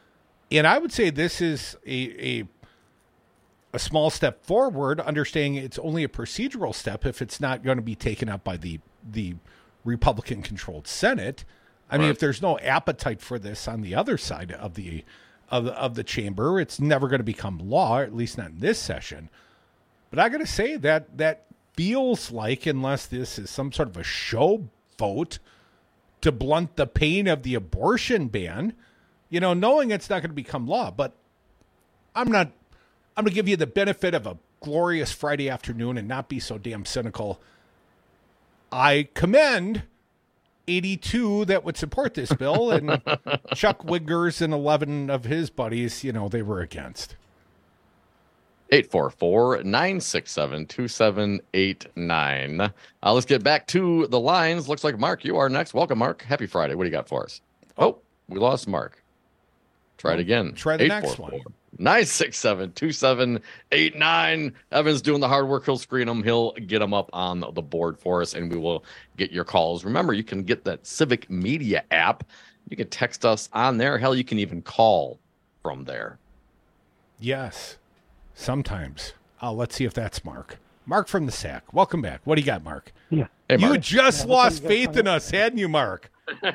And I would say this is a, a a small step forward, understanding it's only a procedural step if it's not going to be taken up by the the Republican-controlled Senate. I right. mean, if there's no appetite for this on the other side of the of the, of the chamber, it's never going to become law, at least not in this session. But I got to say that that feels like, unless this is some sort of a show vote to blunt the pain of the abortion ban, you know, knowing it's not going to become law. But I'm not, I'm going to give you the benefit of a glorious Friday afternoon and not be so damn cynical. I commend eighty-two that would support this bill, and Chuck Wiggers and eleven of his buddies, you know, they were against. eight four four, nine six seven, two seven eight nine. Uh, let's get back to the lines. Looks like Mark, you are next. Welcome, Mark. Happy Friday. What do you got for us? Oh, we lost Mark. Try it again. Try the next one. nine six seven, two seven eight nine. Evan's doing the hard work. He'll screen them. He'll get them up on the board for us, and we will get your calls. Remember, you can get that Civic Media app. You can text us on there. Hell, you can even call from there. Yes, sometimes. Oh, let's see if that's Mark. Mark from the S A C. Welcome back. What do you got, Mark? Yeah. Hey, Mark. You just Yeah, lost you faith in us, hadn't you, Mark?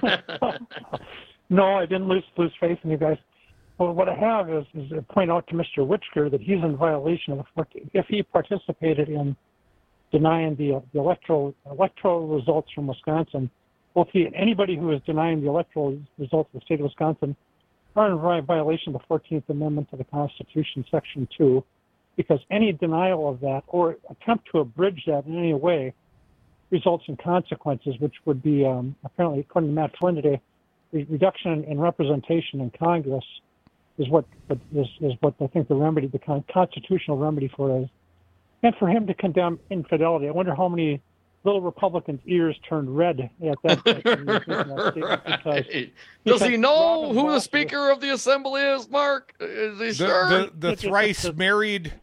No, I didn't lose lose faith in you guys. Well, what I have is, is to point out to Mister Witchker that he's in violation of the fourteenth. If he participated in denying the, uh, the electoral electoral results from Wisconsin, both he and anybody who is denying the electoral results of the state of Wisconsin are in vi- violation of the fourteenth Amendment to the Constitution, Section two, because any denial of that or attempt to abridge that in any way results in consequences, which would be, um, apparently, according to Matt Flynn today, re- reduction in representation in Congress is what is, is what I think the remedy, the con- constitutional remedy for it is. And for him to condemn infidelity, I wonder how many little Republicans' ears turned red at that point. because, Does because he know Robin who the Voss Speaker of the Assembly is, Mark? Is he The, sure? the, the thrice married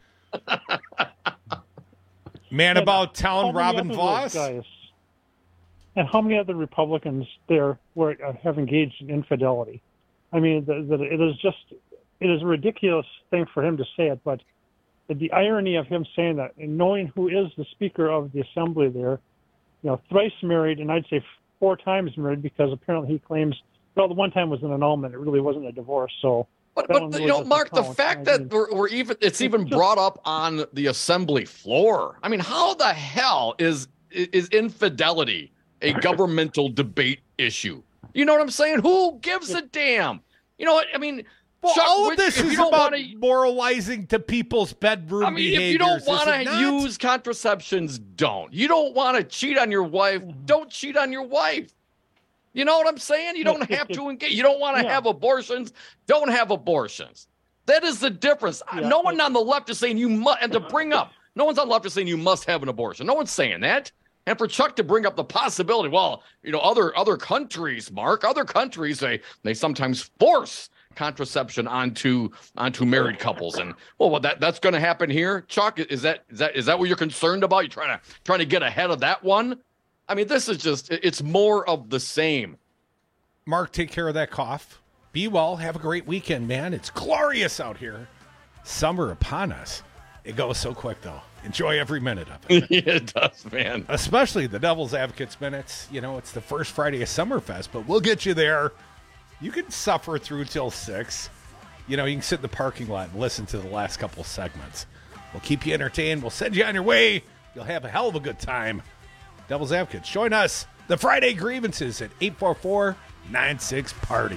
man about town, Robin Voss. Guys, and how many other Republicans there were uh, have engaged in infidelity? I mean, the, the, it is just it is a ridiculous thing for him to say it, but the, the irony of him saying that and knowing who is the Speaker of the Assembly there, you know, thrice married, and I'd say four times married because apparently he claims, well, the one time was an annulment; it really wasn't a divorce. So, but, but really you know, Mark, the fact I mean, that we're, we're even it's even just brought up on the Assembly floor. I mean, how the hell is is infidelity a governmental debate issue? You know what I'm saying? Who gives a damn? You know what I mean? Well, Chuck, all of which, this is about wanna, moralizing to people's bedroom I mean, behaviors. if you don't want to not? use contraceptions, don't. You don't want to cheat on your wife, don't cheat on your wife. You know what I'm saying? You don't have to engage. You don't want to yeah. have abortions, don't have abortions. That is the difference. Yeah, no one on the left is saying you must, and to bring up, no one's on the left is saying you must have an abortion. No one's saying that. And for Chuck to bring up the possibility, well, you know, other other countries, Mark, other countries, they they sometimes force contraception onto onto married couples, and well, well that that's going to happen here, Chuck. Is that is that is that what you're concerned about? You trying to trying to get ahead of that one? I mean, this is just it's more of the same. Mark, take care of that cough. Be well. Have a great weekend, man. It's glorious out here. Summer upon us. It goes so quick, though. Enjoy every minute of it. Yeah, it does, man. Especially the Devil's Advocates minutes. You know, it's the first Friday of Summerfest, but we'll get you there. You can suffer through till six. You know, you can sit in the parking lot and listen to the last couple segments. We'll keep you entertained. We'll send you on your way. You'll have a hell of a good time. Devil's Advocates, join us. The Friday grievances at eight four four, nine six, party.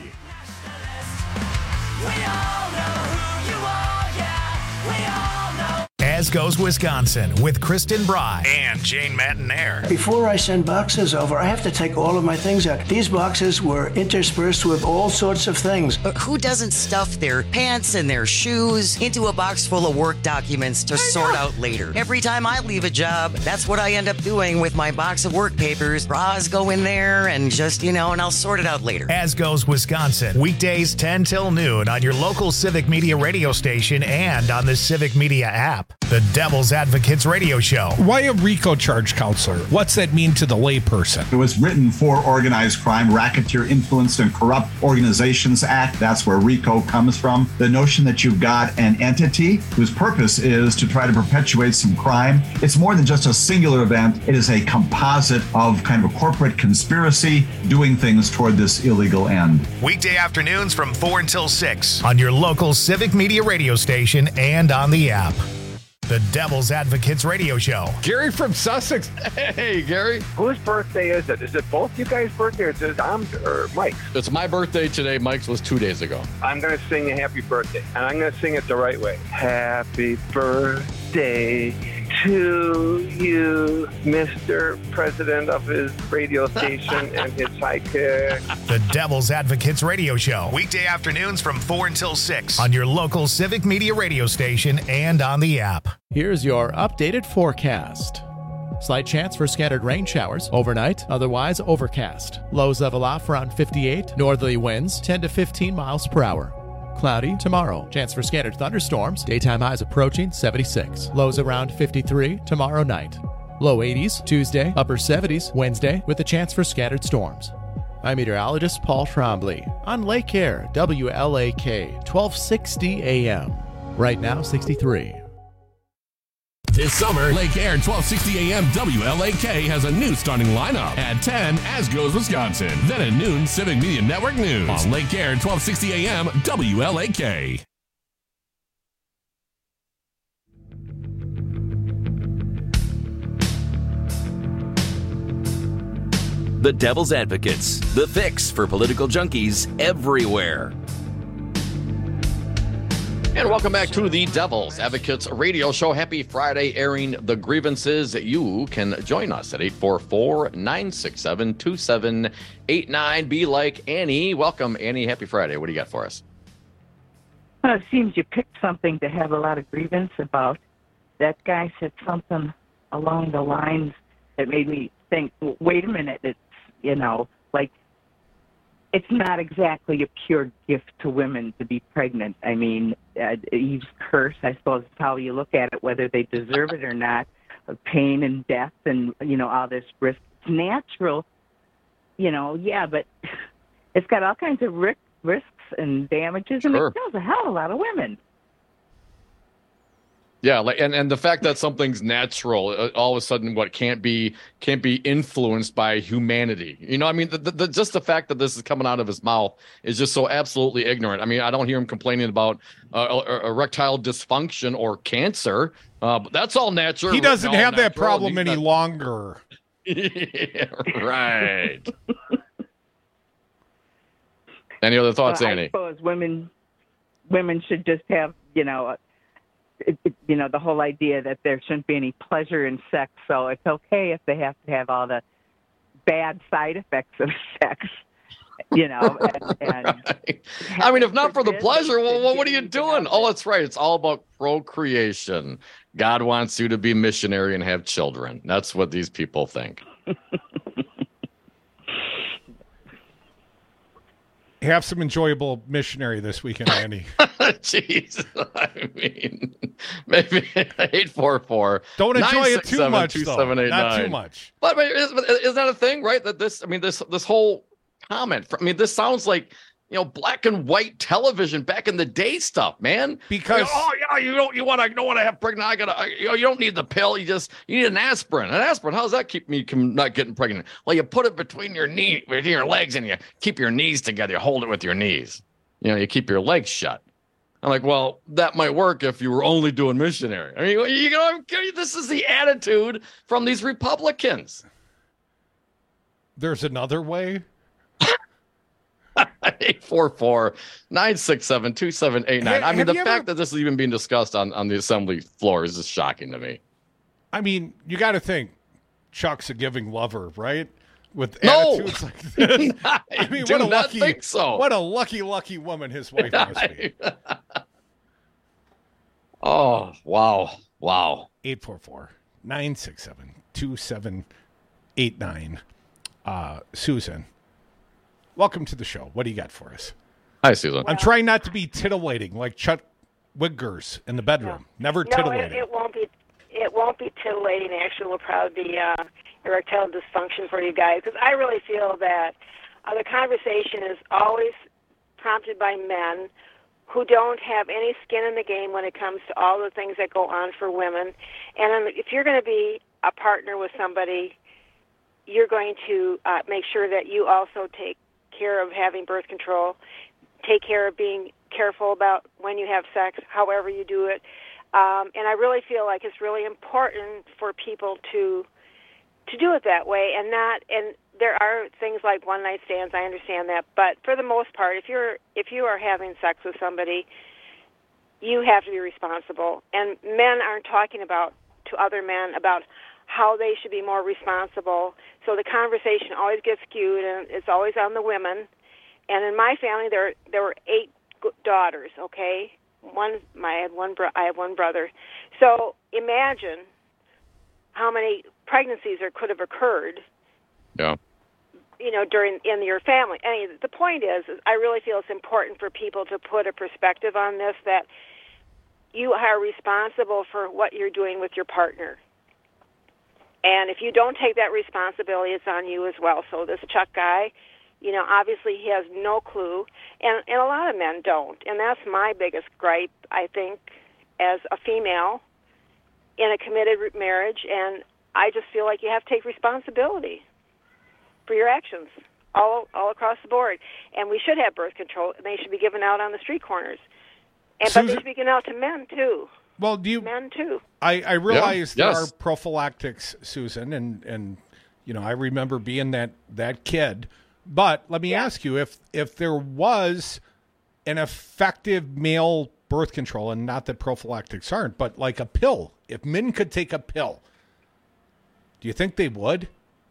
We all know who you are, yeah. We all know. As Goes Wisconsin with Kristen Bry and Jane Matanair. Before I send boxes over, I have to take all of my things out. These boxes were interspersed with all sorts of things. But who doesn't stuff their pants and their shoes into a box full of work documents to sort out later? Every time I leave a job, that's what I end up doing with my box of work papers. Bras go in there and just, you know, and I'll sort it out later. As Goes Wisconsin, weekdays ten till noon on your local Civic Media radio station and on the Civic Media app. The Devil's Advocates Radio Show. Why a RICO charge, counselor? What's that mean to the layperson? It was written for Organized Crime, Racketeer Influenced and Corrupt Organizations Act. That's where RICO comes from. The notion that you've got an entity whose purpose is to try to perpetuate some crime. It's more than just a singular event. It is a composite of kind of a corporate conspiracy doing things toward this illegal end. Weekday afternoons from four until six on your local Civic Media radio station and on the app. The Devil's Advocates Radio Show. Gary from Sussex. Hey, Gary. Whose birthday is it? Is it both you guys' birthday or is it Tom's or Mike's? It's my birthday today. Mike's was two days ago. I'm going to sing a happy birthday, and I'm going to sing it the right way. Happy birthday to you, Mister President of his radio station and his sidekick. The Devil's Advocates Radio Show. Weekday afternoons from four until six on your local Civic Media radio station and on the app. Here's your updated forecast. Slight chance for scattered rain showers overnight, otherwise overcast. Lows level off around fifty-eight. Northerly winds ten to fifteen miles per hour. Cloudy tomorrow. Chance for scattered thunderstorms. Daytime highs approaching seventy-six. Lows around fifty-three tomorrow night. Low eighties Tuesday, upper seventies Wednesday with a chance for scattered storms. I'm meteorologist Paul Trombley on Lake Air, W L A K, twelve sixty A M. Right now, sixty-three. This summer, Lake Air twelve sixty A M W L A K has a new starting lineup. At ten, as goes Wisconsin. Then at noon, Civic Media Network News. On Lake Air twelve sixty A M W L A K. The Devil's Advocates, the fix for political junkies everywhere. And welcome back to the Devil's Advocates Radio Show. Happy Friday, airing the grievances. You can join us at eight four four, nine six seven, two seven eight nine. Be like Annie. Welcome, Annie. Happy Friday. What do you got for us? Well, it seems you picked something to have a lot of grievance about. That guy said something along the lines that made me think, wait a minute, it's, you know, like, it's not exactly a pure gift to women to be pregnant. I mean, uh, Eve's curse, I suppose, is how you look at it, whether they deserve it or not, of pain and death and, you know, all this risk. It's natural, you know, yeah, but it's got all kinds of risk, risks and damages, and Sure. it kills a hell of a lot of women. Yeah, like, and, and the fact that something's natural, uh, all of a sudden, what can't be can't be influenced by humanity. You know, I mean, the, the, the, just the fact that this is coming out of his mouth is just so absolutely ignorant. I mean, I don't hear him complaining about uh, erectile dysfunction or cancer, uh, but that's all natural. He doesn't all have that natural, problem and any he's not- longer. Yeah, right. Any other thoughts, Well, Annie? I suppose women women should just have, you know, it, it, you know, the whole idea that there shouldn't be any pleasure in sex. So it's okay if they have to have all the bad side effects of sex, you know. And, and Right. I mean, if not for the pleasure, well, what, what are you doing? Oh, that's right. It's all about procreation. God wants you to be missionary and have children. That's what these people think. Have some enjoyable missionary this weekend, Andy. Jeez. I mean, maybe eight four four. Don't enjoy it too much, though. Not too much. But, but is, is that a thing, right? That this, I mean, this this whole comment, I mean, this sounds like, you know, black and white television back in the day stuff, man. Because You know, oh yeah, you don't you want to don't want to have pregnant. I gotta. I, you know, you don't need the pill. You just you need an aspirin. An aspirin. How does that keep me from not getting pregnant? Well, you put it between your knee, between your legs, and you keep your knees together. You hold it with your knees. You know, you keep your legs shut. I'm like, well, that might work if you were only doing missionary. I mean, you know, this is the attitude from these Republicans. There's another way. eight four four, nine six seven, two seven eight nine. Hey, I mean, have the you fact ever- that this is even being discussed on, on the assembly floor is just shocking to me. I mean, you got to think Chuck's a giving lover, right? With No! attitudes like this. I I mean, do what a not lucky, think so. what a lucky, lucky woman his wife must be. Oh, wow. Wow. eight four four, nine six seven, two seven eight nine. Uh, Susan, welcome to the show. What do you got for us? Hi, Susan. I'm trying not to be titillating like Chuck Wiggers in the bedroom. Never No, it, titillating. it won't be. It won't be titillating. Actually, will probably be uh, erectile dysfunction for you guys, because I really feel that uh, the conversation is always prompted by men who don't have any skin in the game when it comes to all the things that go on for women. And um, if you're going to be a partner with somebody, you're going to uh, make sure that you also take care of having birth control, take care of being careful about when you have sex, however you do it. Um, and I really feel like it's really important for people to to do it that way, and not. And there are things like one night stands. I understand that, but for the most part, if you're if you are having sex with somebody, you have to be responsible. And men aren't talking about to other men about how they should be more responsible. So the conversation always gets skewed, and it's always on the women. And in my family, there there were eight daughters. Okay. One, I had one. Bro- I have one brother. So imagine how many pregnancies there could have occurred. Yeah. You know, during in your family. I mean, the point is, is, I really feel it's important for people to put a perspective on this, that you are responsible for what you're doing with your partner. And if you don't take that responsibility, it's on you as well. So this Chuck guy, you know, obviously he has no clue, and, and a lot of men don't. And that's my biggest gripe, I think, as a female in a committed marriage. And I just feel like you have to take responsibility for your actions all all across the board. And we should have birth control, and they should be given out on the street corners. And Susan, but they should be given out to men, too. Well, do you... Men, too. I, I realize Yeah. there Yes. are prophylactics, Susan, and, and you know, I remember being that, that kid. But let me ask you, if if there was an effective male birth control, and not that prophylactics aren't, but like a pill, if men could take a pill, do you think they would?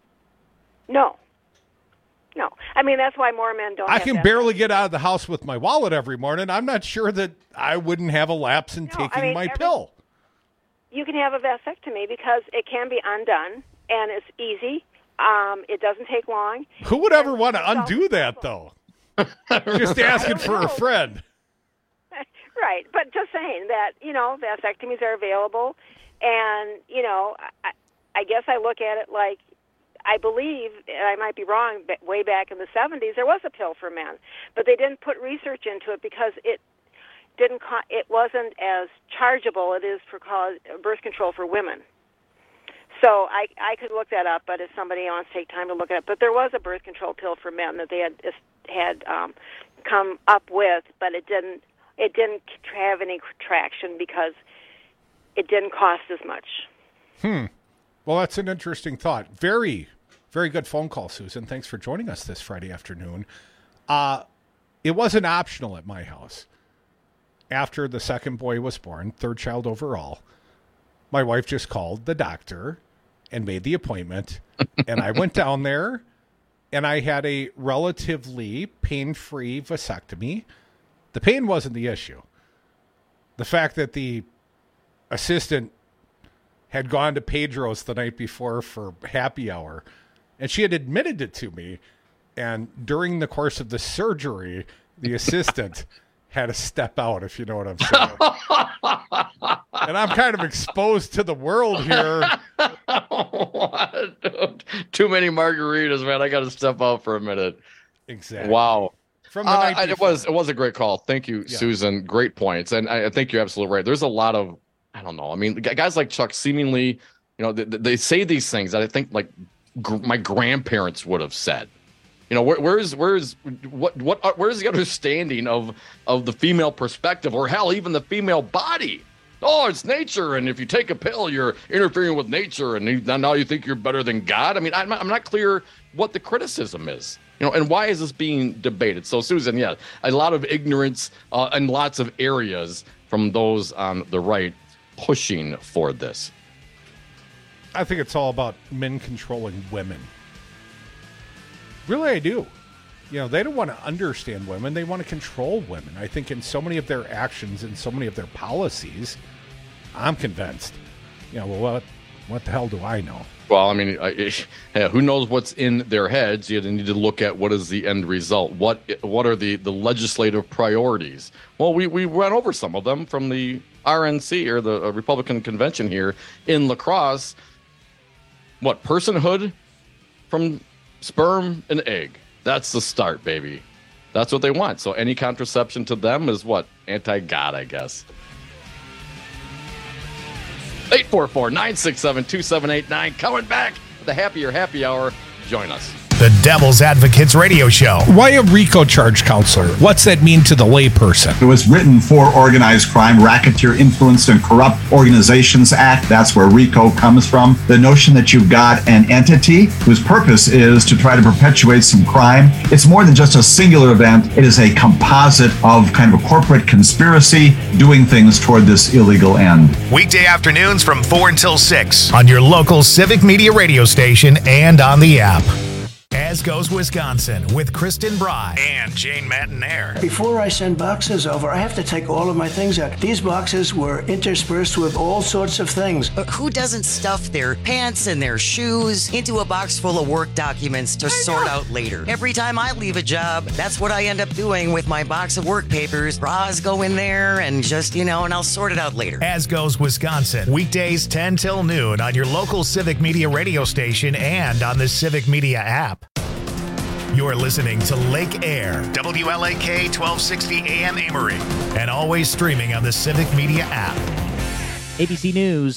No. No. I mean, that's why more men don't I have can that. barely get out of the house with my wallet every morning. I'm not sure that I wouldn't have a lapse in No, taking I mean, my every- pill. You can have a vasectomy because it can be undone, and it's easy. Um, it doesn't take long. Who would ever want to undo that, though? Just asking for a friend. Right, but just saying that, you know, vasectomies are available, and, you know, I, I guess I look at it like, I believe, and I might be wrong, but way back in the seventies, there was a pill for men, but they didn't put research into it because it didn't, co- it wasn't as chargeable it is for cause, birth control for women. So I I could look that up, but if somebody wants to take time to look it up, but there was a birth control pill for men that they had had um, come up with, but it didn't it didn't have any traction because it didn't cost as much. Hmm. Well, that's an interesting thought. Very, very good phone call, Susan. Thanks for joining us this Friday afternoon. Uh, it wasn't optional at my house. After the second boy was born, third child overall, my wife just called the doctor and made the appointment. And I went down there, and I had a relatively pain-free vasectomy. The pain wasn't the issue. The fact that the assistant had gone to Pedro's the night before for happy hour, and she had admitted it to me. And during the course of the surgery, the assistant had to step out, if you know what I'm saying. And I'm kind of exposed to the world here. What? Too many margaritas, man. I got to step out for a minute. Exactly. Wow. From the Uh, night I- it before. was it was a great call. Thank you, Yeah. Susan. Great points, and I, I think you're absolutely right. There's a lot of I don't know. I mean, gu- guys like Chuck seemingly, you know, they, they say these things that I think like gr- my grandparents would have said. You know, where, where's where's what what uh, where's the understanding of of the female perspective, or hell, even the female body? Oh, it's nature, and if you take a pill, you're interfering with nature, and you, now you think you're better than God. I mean, I'm not, I'm not clear what the criticism is, you know, and why is this being debated? So, Susan, yeah, a lot of ignorance uh, in lots of areas from those on the right pushing for this. I think it's all about men controlling women. Really, I do. You know, they don't want to understand women. They want to control women. I think in so many of their actions and so many of their policies, I'm convinced, you know, well, what, What the hell do I know? Well, I mean, I, yeah, who knows what's in their heads? You need to look at what is the end result. What what are the, the legislative priorities? Well, we, we went over some of them from the R N C, or the uh, Republican convention here in La Crosse. What, personhood from sperm and egg? That's the start, baby. That's what they want. So any contraception to them is what? Anti-God, I guess. eight four four, nine six seven, two seven eight nine. Coming back with the Happier Happy Hour. Join us. The Devil's Advocates Radio Show. Why a RICO charge, counselor? What's that mean to the layperson? It was written for Organized Crime, Racketeer Influenced and Corrupt Organizations Act. That's where RICO comes from. The notion that you've got an entity whose purpose is to try to perpetuate some crime. It's more than just a singular event. It is a composite of kind of a corporate conspiracy doing things toward this illegal end. Weekday afternoons from four until six on your local Civic Media radio station and on the app. As Goes Wisconsin with Kristen Bry and Jane Matinaire. Before I send boxes over, I have to take all of my things out. These boxes were interspersed with all sorts of things. But who doesn't stuff their pants and their shoes into a box full of work documents to sort out later? Every time I leave a job, that's what I end up doing with my box of work papers. Bras go in there and just, you know, and I'll sort it out later. As Goes Wisconsin, weekdays ten till noon on your local Civic Media radio station and on the Civic Media app. You're listening to Lake Air, W L A K twelve sixty A M Amory, and always streaming on the Civic Media app. A B C News.